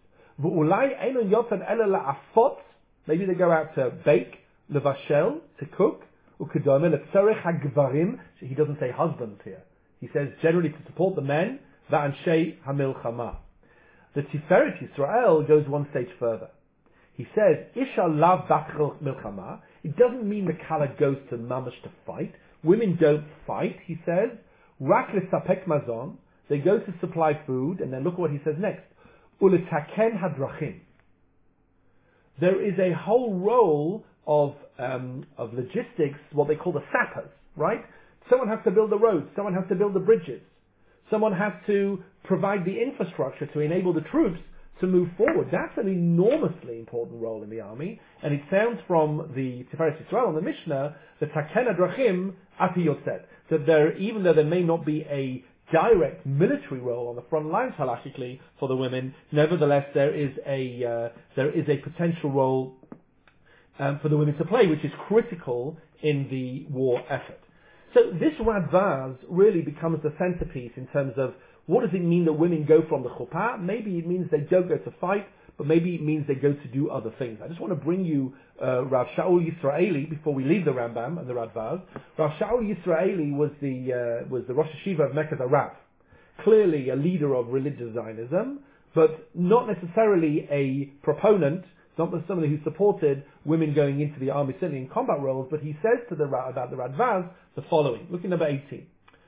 Maybe they go out to bake, levashel, to cook. He doesn't say husbands here. He says generally to support the men. The Tiferet Yisrael goes one stage further. He says, Isha lav bachel milchama. It doesn't mean the Kala goes to mamash to fight. Women don't fight, he says. Rak lesapek mazon. They go to supply food, and then look what he says next. Uletaken hadrachim. There is a whole role of um, of logistics, what they call the sappers, right? Someone has to build the roads. Someone has to build the bridges. Someone has to provide the infrastructure to enable the troops to move forward. That's an enormously important role in the army, and it sounds from the Tiferet Yisrael and the Mishnah, the Taken Adrachim Ati Yoset, that there, even though there may not be a direct military role on the front lines halachically for the women, nevertheless there is a uh, there is a potential role um, for the women to play, which is critical in the war effort. So this Radvaz really becomes the centerpiece in terms of what does it mean that women go from the chuppah? Maybe it means they don't go to fight, but maybe it means they go to do other things. I just want to bring you uh, Rav Shaul Yisraeli before we leave the Rambam and the Radvaz. Rav Shaul Yisraeli was the uh, was the Rosh Hashiva of Mecca Rav, clearly a leader of religious Zionism, but not necessarily a proponent, not somebody who supported women going into the army, certainly in combat roles, but he says to the about the Radvaz the following. Look in number eighteen.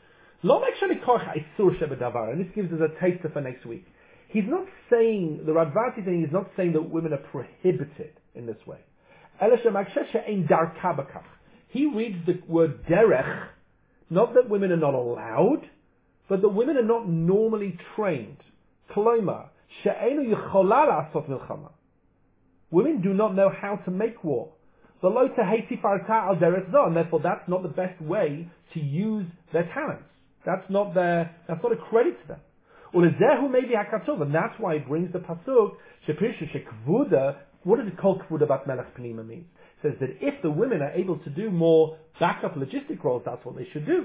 And this gives us a taster for next week. He's not saying, the Radvaz is saying, he's not saying that women are prohibited in this way. He reads the word derech, not that women are not allowed, but that women are not normally trained. Women do not know how to make war. And therefore that's not the best way to use their talents. That's not their, that's not a credit to them. And that's why it brings the pasuk, what does it call kvuda bat melech pnima mean? It says that if the women are able to do more backup logistic roles, that's what they should do.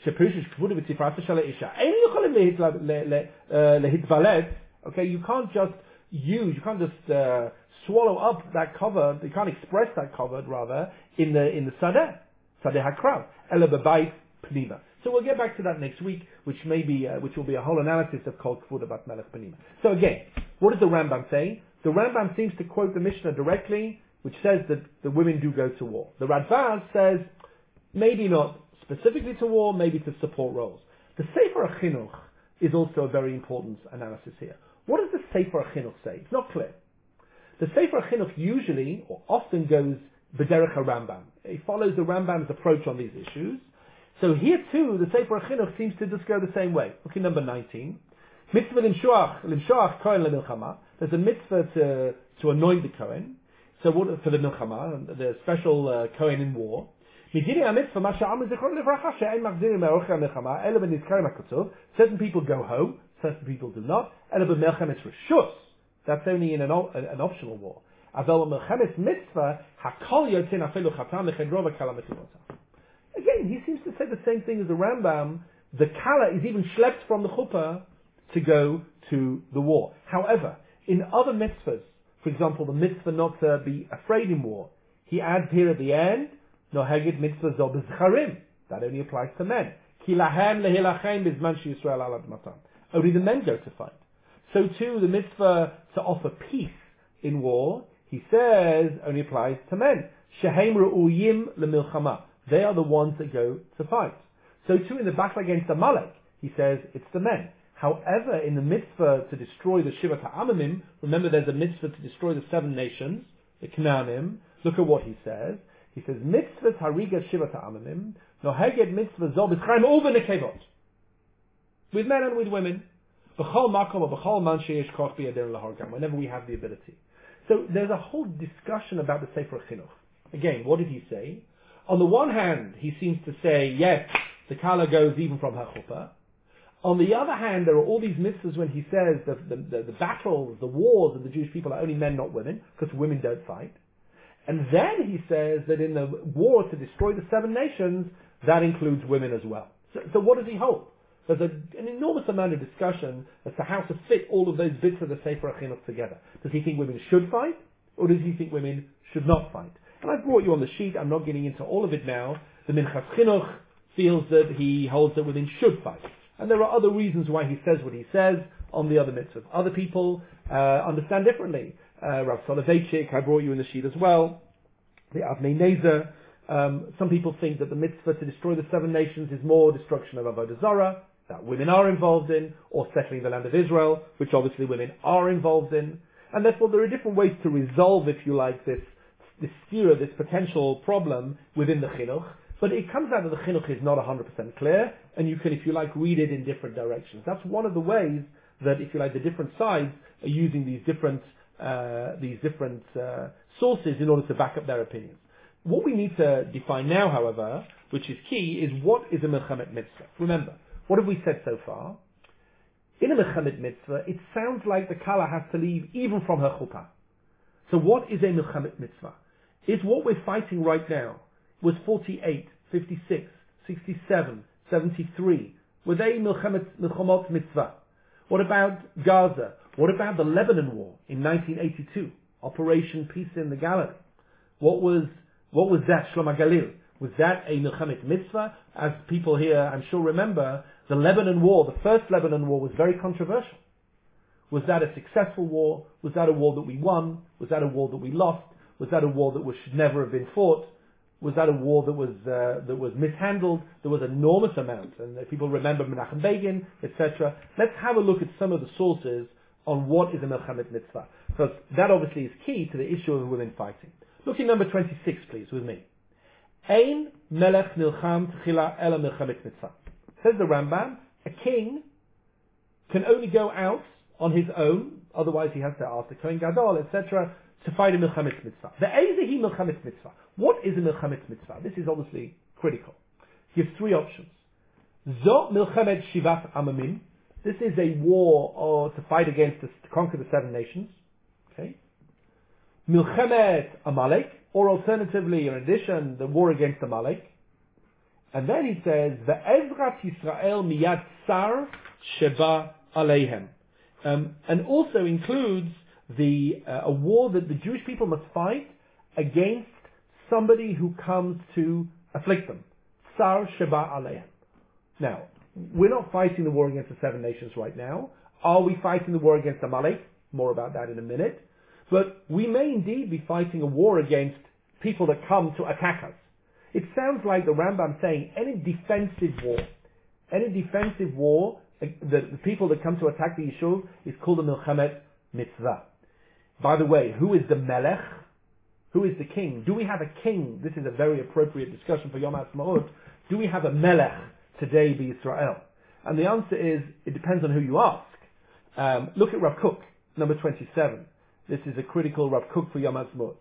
Okay, you can't just use, you can't just uh, swallow up that cover, you can't express that covered rather in the in the sadeh, sadeh hakrav, ela bebayit pnima. So we'll get back to that next week, which may be, uh, which will be a whole analysis of Kol Kvuda Bat Melech Pnima. So again, what does the Rambam say? The Rambam seems to quote the Mishnah directly, which says that the women do go to war. The Radvaz says maybe not specifically to war, maybe to support roles. The Sefer HaChinuch is also a very important analysis here. What does the Sefer HaChinuch say? It's not clear. The Sefer HaChinuch usually or often goes b'derech HaRambam. It follows the Rambam's approach on these issues. So here too, the Sefer HaChinuch seems to just go the same way. Look at number nineteen. Mitzvah limshoach, limshoach kohen lemilchama. There's a mitzvah to, to anoint the kohen. So what, for the milchama, the special uh, kohen in war. Certain people go home, certain people do not. That's only in an, an optional war. Again, he seems to say the same thing as the Rambam. The Kala is even schlepped from the chuppah to go to the war. However, in other mitzvahs, for example, the mitzvah not to be afraid in war, he adds here at the end, no heged mitzvah zol b'zcharim. That only applies to men. Ki lahem lehilachem bizman sheYisrael al admatam. Only the men go to fight. So too, the mitzvah to offer peace in war, he says, only applies to men. Shehem ru'uyim lemilchama. They are the ones that go to fight. So too, in the battle against Amalek, he says it's the men. However, in the mitzvah to destroy the Shivat Ha'amimim, remember there's a mitzvah to destroy the seven nations, the Knaanim. Look at what he says. He says, mitzvah hariga Shivat Ha'amimim, noheged mitzvah zo b'schayim uva nekevot. With men and with women. B'chol makom or b'chol man sheyesh koch b'yadin lahorgam, whenever we have the ability. So there's a whole discussion about the Sefer Chinuch. Again, what did he say? On the one hand, he seems to say, yes, the kala goes even from her chuppah. On the other hand, there are all these mitzvahs when he says that the, the, the battles, the wars of the Jewish people are only men, not women, because women don't fight. And then he says that in the war to destroy the seven nations, that includes women as well. So, so what does he hold? There's a, an enormous amount of discussion as to how to fit all of those bits of the Sefer HaChinuch together. Does he think women should fight, or does he think women should not fight? And I've brought you on the sheet, I'm not getting into all of it now. The Minchas Chinuch feels that he holds that women should fight. And there are other reasons why he says what he says on the other mitzvahs. Other people uh, understand differently. Uh, Rav Soloveitchik, I brought you in the sheet as well. The Avnei Nezer. Um, some people think that the mitzvah to destroy the seven nations is more destruction of Avodah Zarah, that women are involved in, or settling the land of Israel, which obviously women are involved in. And therefore there are different ways to resolve, if you like, this, this sphere, this potential problem within the chinuch. But it comes out that the chinuch is not one hundred percent clear, and you can, if you like, read it in different directions. That's one of the ways that, if you like, the different sides are using these different uh, these different uh, sources in order to back up their opinions. What we need to define now, however, which is key, is what is a milchamet mitzvah. Remember, what have we said so far? In a milchamet mitzvah, it sounds like the kala has to leave even from her chuppah. So what is a milchamet mitzvah? Is what we're fighting right now was forty-eight, fifty-six, sixty-seven, seventy-three. Were they milchamet, milchamot mitzvah? What about Gaza? What about the Lebanon War in nineteen eighty-two? Operation Peace in the Galilee. What was what was that, Shlom HaGalil? Was that a milchamet mitzvah? As people here, I'm sure, remember, the Lebanon War, the first Lebanon War, was very controversial. Was that a successful war? Was that a war that we won? Was that a war that we lost? Was that a war that was, should never have been fought? Was that a war that was uh, that was mishandled? There was an enormous amount, and if people remember Menachem Begin, et cetera. Let's have a look at some of the sources on what is a milchamet mitzvah, because that obviously is key to the issue of women fighting. Look at number twenty-six, please, with me. Ein melech nilcham tchila ela milchamet mitzvah. Says the Rambam, a king can only go out on his own, otherwise he has to ask the Kohen Gadol, et cetera, to fight a milchamet mitzvah. The Eizehi milchamet mitzvah. What is a milchamet mitzvah? This is obviously critical. He gives three options. Zo milchamet shivat amamim. This is a war or to fight against, the, to conquer the seven nations. Okay. Milchamet Amalek, or alternatively, in addition, the war against Amalek. And then he says, Ve'ezrat Yisrael miyad tsar sheba aleihem. Um, and also includes the uh, a war that the Jewish people must fight against somebody who comes to afflict them. Tsar sheba aleihem. Now, we're not fighting the war against the seven nations right now. Are we fighting the war against Amalek? More about that in a minute. But we may indeed be fighting a war against people that come to attack us. It sounds like the Rambam saying any defensive war, any defensive war, the, the people that come to attack the Yishuv is called a milchamet mitzvah. By the way, who is the melech? Who is the king? Do we have a king? This is a very appropriate discussion for Yom HaAtzmaut. Do we have a melech today by Israel? And the answer is, it depends on who you ask. Um, look at Rav Kook, number twenty-seven. This is a critical Rav Kook for Yom HaAtzmaut.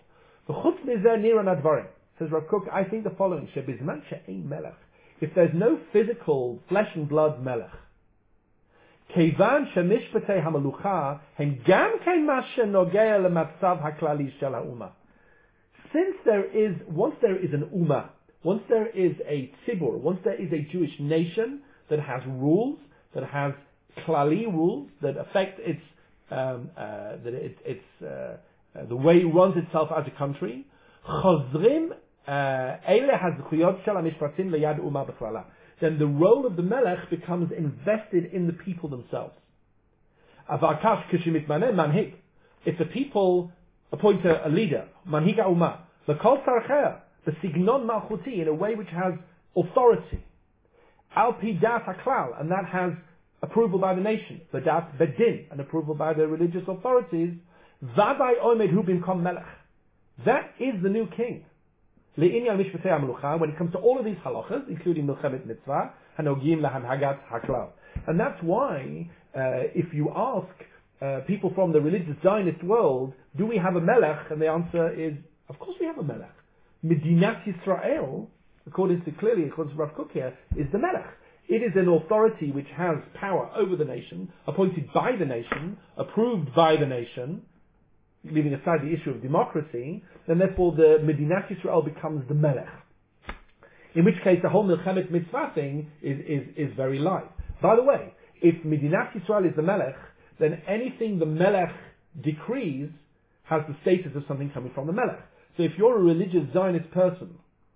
Says Rav Kook, I think the following: Shebizman she'ein melech. If there's no physical flesh and blood melech, Keivan shemishpatei hamalucha hem gam kein ma shenogea lematzav haklali shel ha'uma. Since there is, once there is an ummah, once there is a tzibur, once there is a Jewish nation that has rules, that has klali rules that affect its um, uh, that it, its uh, uh, the way it runs itself as a country, chozrim ele hazchuyot shel hamishpatim leyad umma b'chlala. then the role of the melech becomes invested in the people themselves. If the people appoint a, a leader, manhiga umah, l'kol tzarchea, b'signon malchuti, in a way which has authority, al pi dat haklal, and that has approval by the nation, v'dat bedin, and approval by the religious authorities, v'adai omed hu bimkom melech. That is the new king. Le'inyan mishpatei ha'melucha, when it comes to all of these halachas, including milchemet mitzvah, hanogim lahanhagat haklal. And that's why, uh, if you ask uh, people from the religious Zionist world, do we have a melech? And the answer is, of course we have a melech. Medinat Yisrael, according to clearly, according to Rav Kook here, is the melech. It is an authority which has power over the nation, appointed by the nation, approved by the nation, leaving aside the issue of democracy, and therefore the Medinat Yisrael becomes the melech. In which case the whole Milchemet Mitzvah thing is, is, is very light. By the way, if Medinat Yisrael is the melech, then anything the melech decrees has the status of something coming from the melech. So if you're a religious Zionist person,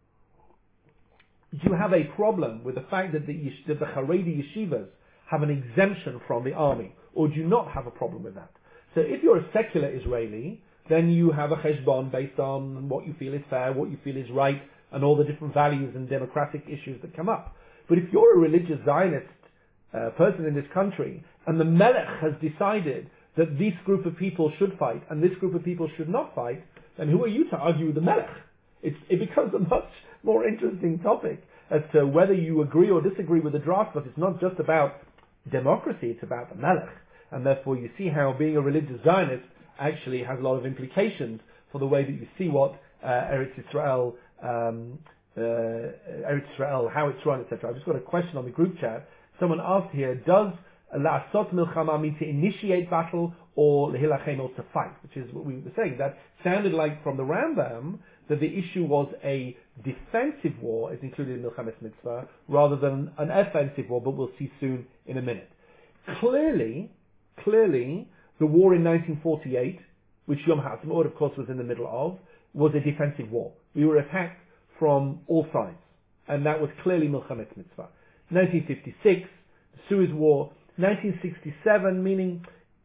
do you have a problem with the fact that the, that the Haredi yeshivas have an exemption from the army? Or do you not have a problem with that? So if you're a secular Israeli, then you have a cheshbon based on what you feel is fair, what you feel is right, and all the different values and democratic issues that come up. But if you're a religious Zionist uh, person in this country, and the melech has decided that this group of people should fight, and this group of people should not fight, then who are you to argue with the melech? It's, it becomes a much more interesting topic as to whether you agree or disagree with the draft, but it's not just about democracy, it's about the melech. And therefore you see how being a religious Zionist actually has a lot of implications for the way that you see what uh, Eretz Yisrael, um, uh, Eretz Yisrael, how it's run, et cetera. I've just got a question on the group chat. Someone asked here, does la'asot milchama mean to initiate battle or lehilachem or to fight? Which is what we were saying. That sounded like from the Rambam that the issue was a defensive war, as included in Milchemet Mitzvah, rather than an offensive war, but we'll see soon in a minute. Clearly, clearly, the war in nineteen forty-eight, which Yom HaTzmaut, of course, was in the middle of, was a defensive war. We were attacked from all sides, and that was clearly Milchemet Mitzvah. nineteen fifty-six, the Suez War. nineteen sixty-seven, meaning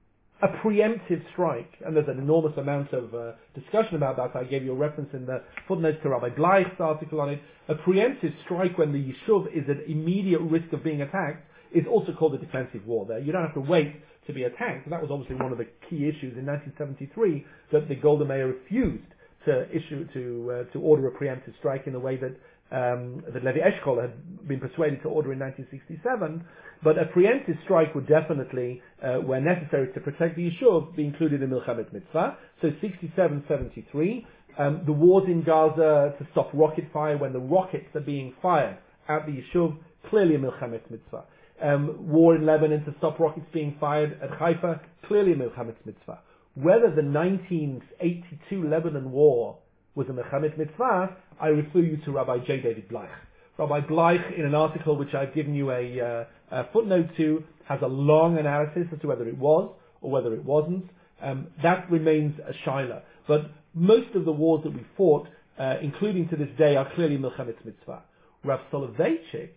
a preemptive strike, and there's an enormous amount of uh, discussion about that. I gave you a reference in the footnotes to Rabbi Bleich's article on it. A preemptive strike when the Yishuv is at immediate risk of being attacked is also called a defensive war there. You don't have to wait to be attacked. And that was obviously one of the key issues in nineteen seventy-three, that the Golda Meir refused to issue, to uh, to order a preemptive strike in the way that um, that Levi Eshkol had been persuaded to order in nineteen sixty-seven. But a preemptive strike would definitely, uh, where necessary to protect the Yishuv, be included in Milchemet Mitzvah. So sixty-seven seventy-three, um, the wars in Gaza to stop rocket fire when the rockets are being fired at the Yishuv, clearly a Milchemet Mitzvah. Um, war in Lebanon to stop rockets being fired at Haifa, clearly a Milchemet Mitzvah. Whether the nineteen eighty-two Lebanon war was a Milchemet Mitzvah, I refer you to Rabbi J. David Bleich. Rabbi Bleich, in an article which I've given you a, uh, a footnote to, has a long analysis as to whether it was or whether it wasn't. Um, that remains a shaila. But most of the wars that we fought, uh, including to this day, are clearly Milchemet Mitzvah. Rav Soloveitchik,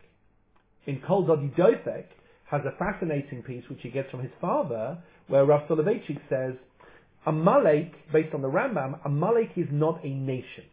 in Kol Dodi Dofek, has a fascinating piece which he gets from his father, where Rav Soloveitchik says, Amalek, based on the Rambam, Amalek is not a nation.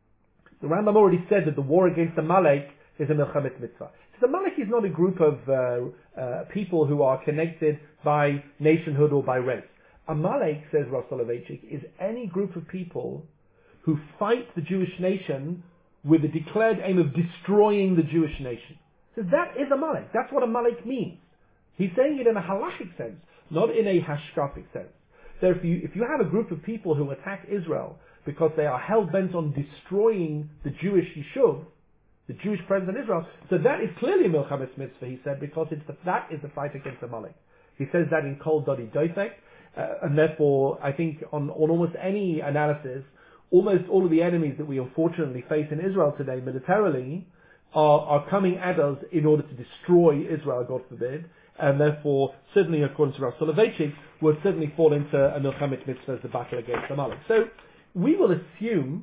The Rambam already said that the war against Amalek is a Milchemet Mitzvah. So Amalek is not a group of uh, uh, people who are connected by nationhood or by race. Amalek, says Rav Soloveitchik, is any group of people who fight the Jewish nation with the declared aim of destroying the Jewish nation. So that is Amalek. That's what Amalek means. He's saying it in a halachic sense, not in a hashkafic sense. So if you, if you have a group of people who attack Israel because they are hell-bent on destroying the Jewish Yishuv, the Jewish presence in Israel, so that is clearly Milchemet Mitzvah, he said, because it's the, that is the fight against Amalek. He says that in Kol Dodi Dofek, uh, and therefore I think on, on almost any analysis, almost all of the enemies that we unfortunately face in Israel today militarily are, are coming at us in order to destroy Israel, God forbid, and therefore, certainly according to Rav Soloveitchik, would certainly fall into a Milchemet Mitzvah as the battle against Amalek. So, we will assume,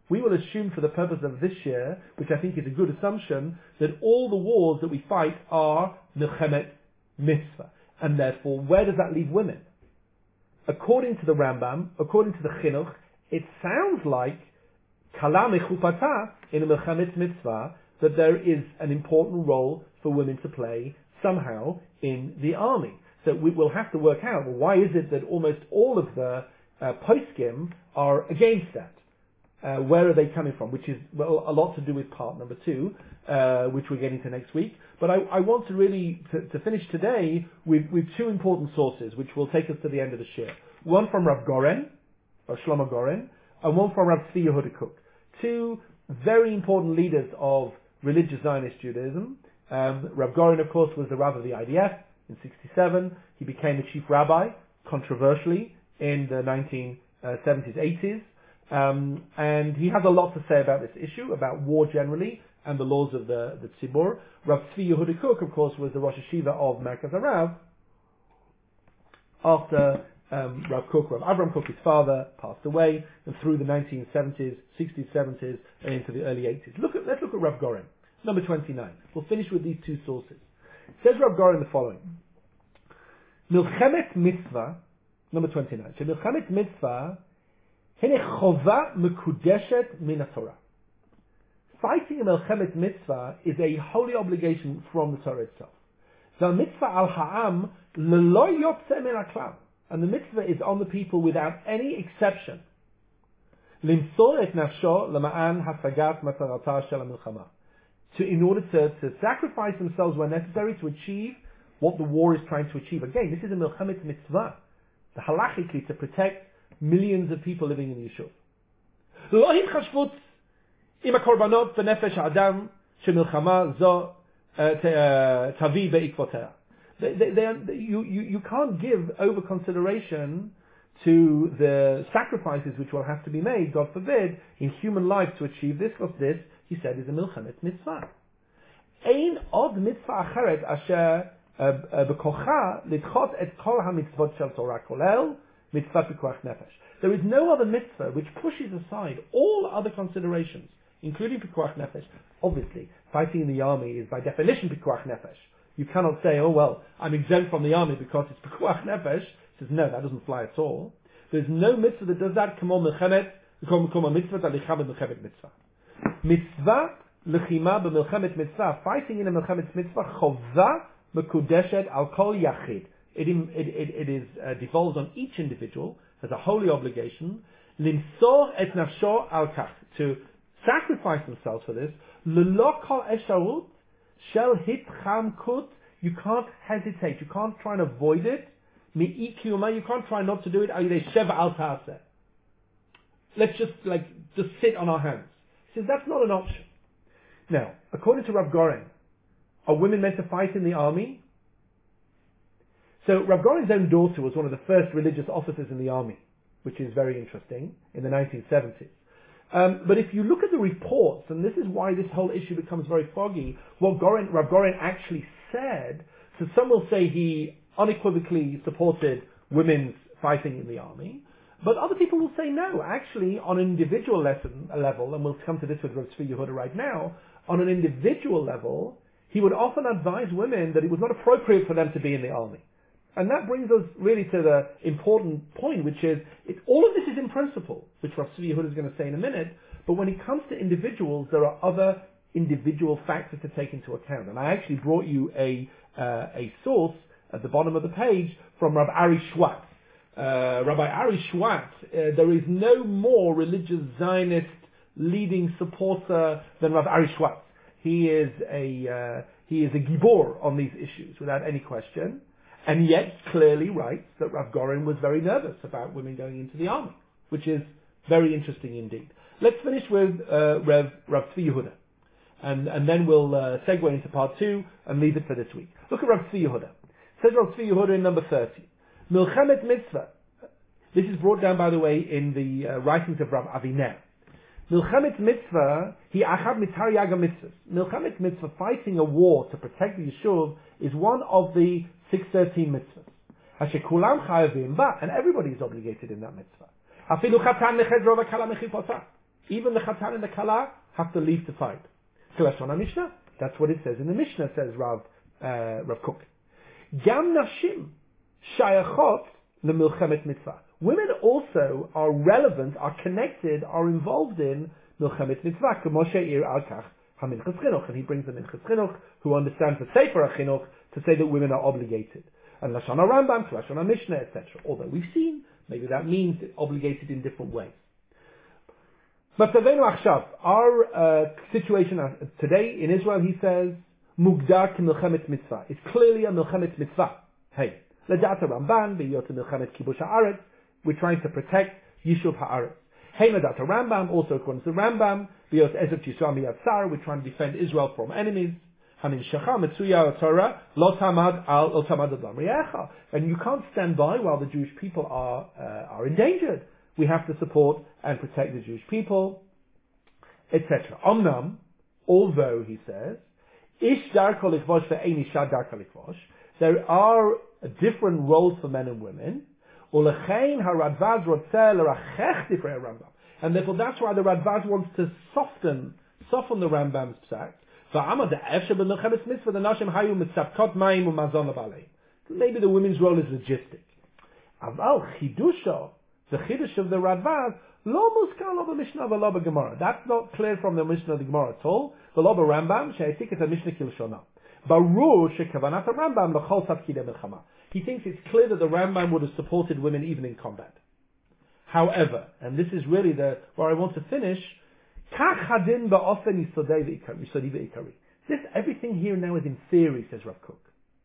we will assume for the purpose of this year, which I think is a good assumption, that all the wars that we fight are milchemet mitzvah. And therefore, where does that leave women? According to the Rambam, according to the Chinuch, it sounds like kala mechupata in a milchemet mitzvah, that there is an important role for women to play somehow in the army. So we will have to work out, well, why is it that almost all of the uh, poskim are against that? Uh, where are they coming from? Which is, well, a lot to do with part number two, uh, which we're getting to next week. But I, I want to really, to, to finish today with, with two important sources, which will take us to the end of the shir. One from Rav Goren, or Shlomo Goren, and one from Rav Tzvi Yehuda Kook. Two very important leaders of religious Zionist Judaism. Um, Rav Goren, of course, was the Rav of the I D F in sixty-seven. He became the chief rabbi, controversially, in the nineteen seventies, eighties. Um, and he has a lot to say about this issue, about war generally, and the laws of the, the Tzibur. Rav Tzvi Yehuda Kook, of course, was the Rosh Hashiva of Merkaz Harav. After um, Rav Kook, Rav Avram Kook, his father, passed away, and through the nineteen seventies, sixties, seventies, and into the early eighties. Look at, let's look at Rav Goren, number twenty-nine. We'll finish with these two sources. Says Rav Goren the following. Milchemet mitzvah, number twenty-nine. So Milchemet mitzvah, hine chova mekudeshet min Torah. Fighting a Milchemet mitzvah is a holy obligation from the Torah itself. The mitzvah al ha'am lelo yotze min haklal. And the mitzvah is on the people without any exception. Limsor et nafsho lema'an hasagat matarata shel hamilchama. To, in order to, to sacrifice themselves where necessary to achieve what the war is trying to achieve. Again, this is a milchemet mitzvah. The halachically to protect millions of people living in the Yishuv. Lo hitchashvut im hakorbanot v'nefesh ha'adam shemilchama zo tavi be'ikvotea. They, they, they, you, you, you can't give over consideration to the sacrifices which will have to be made, God forbid, in human life to achieve this, because this, he said, is a milchemet mitzvah. Ein od mitzvah acheret asher bekocha lidchot et kol hamitzvot shel Torah kolel mitzvah pikuach nefesh. There is no other mitzvah which pushes aside all other considerations, including pikuach nefesh. Obviously, fighting in the army is by definition pikuach nefesh. You cannot say, oh well, I'm exempt from the army because it's pikuach nefesh. He says, no, that doesn't fly at all. There's no mitzvah that does that. Kamo milchemet, kamo mitzvah talichabed milchemet mitzvah. Mitzvah lechima b'milchemet mitzvah. Fighting in a milchemet mitzvah chovah mekudeshet al kol yachid. It, it, it, it is uh, devolves on each individual as a holy obligation. Limsor et nafsho al kach, to sacrifice themselves for this. Lelo kol esharut shel hitchamkut. You can't hesitate. You can't try and avoid it. Mi ikiyuma. You can't try not to do it. Ayidei sheva al taaseh. Let's just like just sit on our hands. He says that's not an option. Now, according to Rav Goren, are women meant to fight in the army? So Rav Goren's own daughter was one of the first religious officers in the army, which is very interesting, in the nineteen seventies. Um, but if you look at the reports, and this is why this whole issue becomes very foggy, what Goren, Rav Goren actually said, so some will say he unequivocally supported women's fighting in the army, but other people will say no, actually on an individual lesson, level, and we'll come to this with Rav Tzvi Yehuda right now, on an individual level, he would often advise women that it was not appropriate for them to be in the army. And that brings us really to the important point, which is, it, all of this is in principle, which Rav Tzvi Yehuda is going to say in a minute, but when it comes to individuals, there are other individual factors to take into account. And I actually brought you a uh, a source at the bottom of the page from Rabbi Ari Schwartz. Uh, Rabbi Ari Schwartz, uh, there is no more religious Zionist leading supporter than Rabbi Ari Schwartz. He is a uh, he is a gibor on these issues without any question, and yet clearly writes that Rav Goren was very nervous about women going into the army, which is very interesting indeed. Let's finish with uh, Rev Rav Tzvi Yehuda, and and then we'll uh, segue into part two and leave it for this week. Look at Rav Tzvi Yehuda. Says Rav Tzvi Yehuda in number thirty. Milchemet mitzvah. This is brought down, by the way, in the uh, writings of Rav Aviner. Milchemet mitzvah, he achad mitar yaga mitzvahs. Milchemet mitzvah, fighting a war to protect the Yishuv, is one of the six thirteen mitzvahs. Hashe kulam chayavim ba, and everybody is obligated in that mitzvah. Afilu chatan mechedro v'kala mechipotah. Even the Chatan and the Kala have to leave to fight. Kilashon Mishnah. That's what it says in the Mishnah, says Rav, uh, Rav Kook. Gam Nashim Shayachot LeMilchemet Mitzvah. Women also are relevant, are connected, are involved in Milchemet Mitzvah. Moshe Ir Al Kach HaMinchas Chinuch. And he brings the Minchas Chinuch, who understands the Sefer HaChinuch, to say that women are obligated. And Lashon HaRambam, Lashon HaMishnah, et cetera. Although we've seen, maybe that means obligated in different ways. But our uh, situation today in Israel, he says, Mugdar ki Milchemet Mitzvah. It's clearly a Milchemet Mitzvah. Hey, Ledata Ramban, B'yot Milchemet Kibush HaAretz. We're trying to protect Yishuv HaAretz. Hey, Ledata Rambam, also according to Rambam, B'yot Ezek Yisrael Miyad Tsar. We're trying to defend Israel from enemies. Hamin Shecha Metzuya Torah Lo Tamad Al Lo Tamad Adam Ri'echa. And you can't stand by while the Jewish people are uh, are endangered. We have to support and protect the Jewish people, et cetera. Omnam, although he says, Ish Darko Lichvosh ve'ein Isha Darko Lichvosh, there are different roles for men and women. Ulechein haRadvaz rotzeh lerachech divrei Rambam, and therefore that's why the Radvaz wants to soften soften the Rambam's psak. Maybe the women's role is logistic. Aval chidusho, the chidush of the Radvaz, lo muskal lo b'mishnah v'lo b'gemara. That's not clear from the Mishnah of the Gemara at all. V'lo b'Rambam she'etik et Mishnah kilshona. Barur she'kavanat Rambam l'chol tafkidei milchama. He thinks it's clear that the Rambam would have supported women even in combat. However, and this is really the where I want to finish. This everything here now is in theory, says Rav Kook.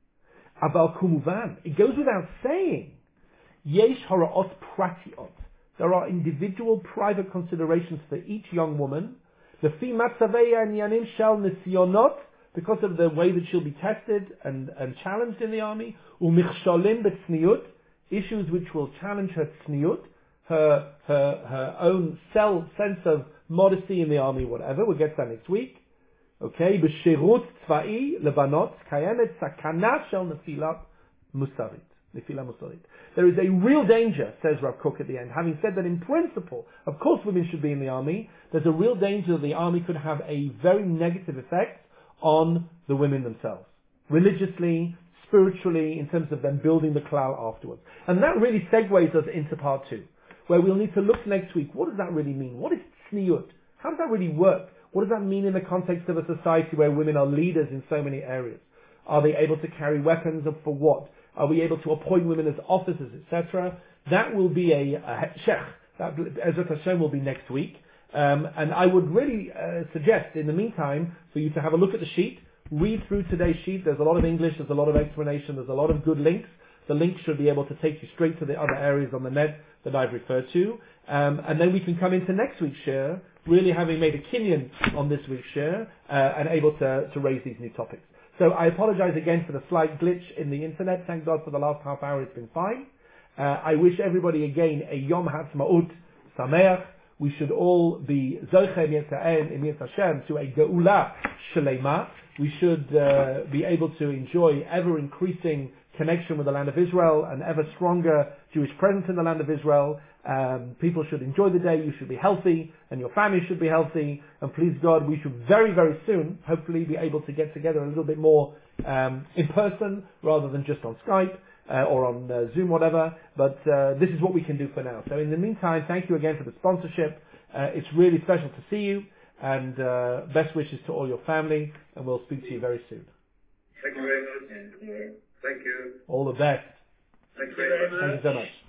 Aval kumuvan, it goes without saying. Yesh haraot pratiot. There are individual private considerations for each young woman. Lefi matzaveya and yanim shel nisyonot, because of the way that she'll be tested and, and challenged in the army. Umichsholim b'tzniut, issues which will challenge her tzniut, her her her own self sense of modesty in the army, whatever. We'll get to that next week. Okay, b'shirut tzva'i lebanot kayemet sakana shel nefilat musarit. Nefilah musarit. There is a real danger, says Rav Kook at the end, having said that in principle, of course women should be in the army, there's a real danger that the army could have a very negative effect on the women themselves. Religiously, spiritually, in terms of them building the klal afterwards. And that really segues us into part two, where we'll need to look next week. What does that really mean? What is tzniut? How does that really work? What does that mean in the context of a society where women are leaders in so many areas? Are they able to carry weapons, and for what? Are we able to appoint women as officers, et cetera? That will be a, a shech. That, Ezrat Hashem, will be next week. Um, and I would really uh, suggest, in the meantime, for you to have a look at the sheet, read through today's sheet. There's a lot of English, there's a lot of explanation, there's a lot of good links. The link should be able to take you straight to the other areas on the net that I've referred to. Um, and then we can come into next week's share, really having made a kinyan on this week's share, uh, and able to, to raise these new topics. So I apologize again for the slight glitch in the internet. Thank God for the last half hour it's been fine. Uh, I wish everybody again a Yom Ha'atzmaut Sameach. We should all be Zocheh Mitzvah in Mitzvah Hashem to a Geula Shalema. We should uh, be able to enjoy ever increasing connection with the land of Israel, an ever stronger Jewish presence in the land of Israel. Um, people should enjoy the day, you should be healthy, and your family should be healthy, and please God, we should very, very soon, hopefully, be able to get together a little bit more um, in person, rather than just on Skype, uh, or on uh, Zoom, whatever, but uh, this is what we can do for now. So in the meantime, thank you again for the sponsorship. Uh, it's really special to see you, and uh, best wishes to all your family, and we'll speak to you very soon. Thank you very much. Thank you. All the best. Thank you very much. Thank you so much.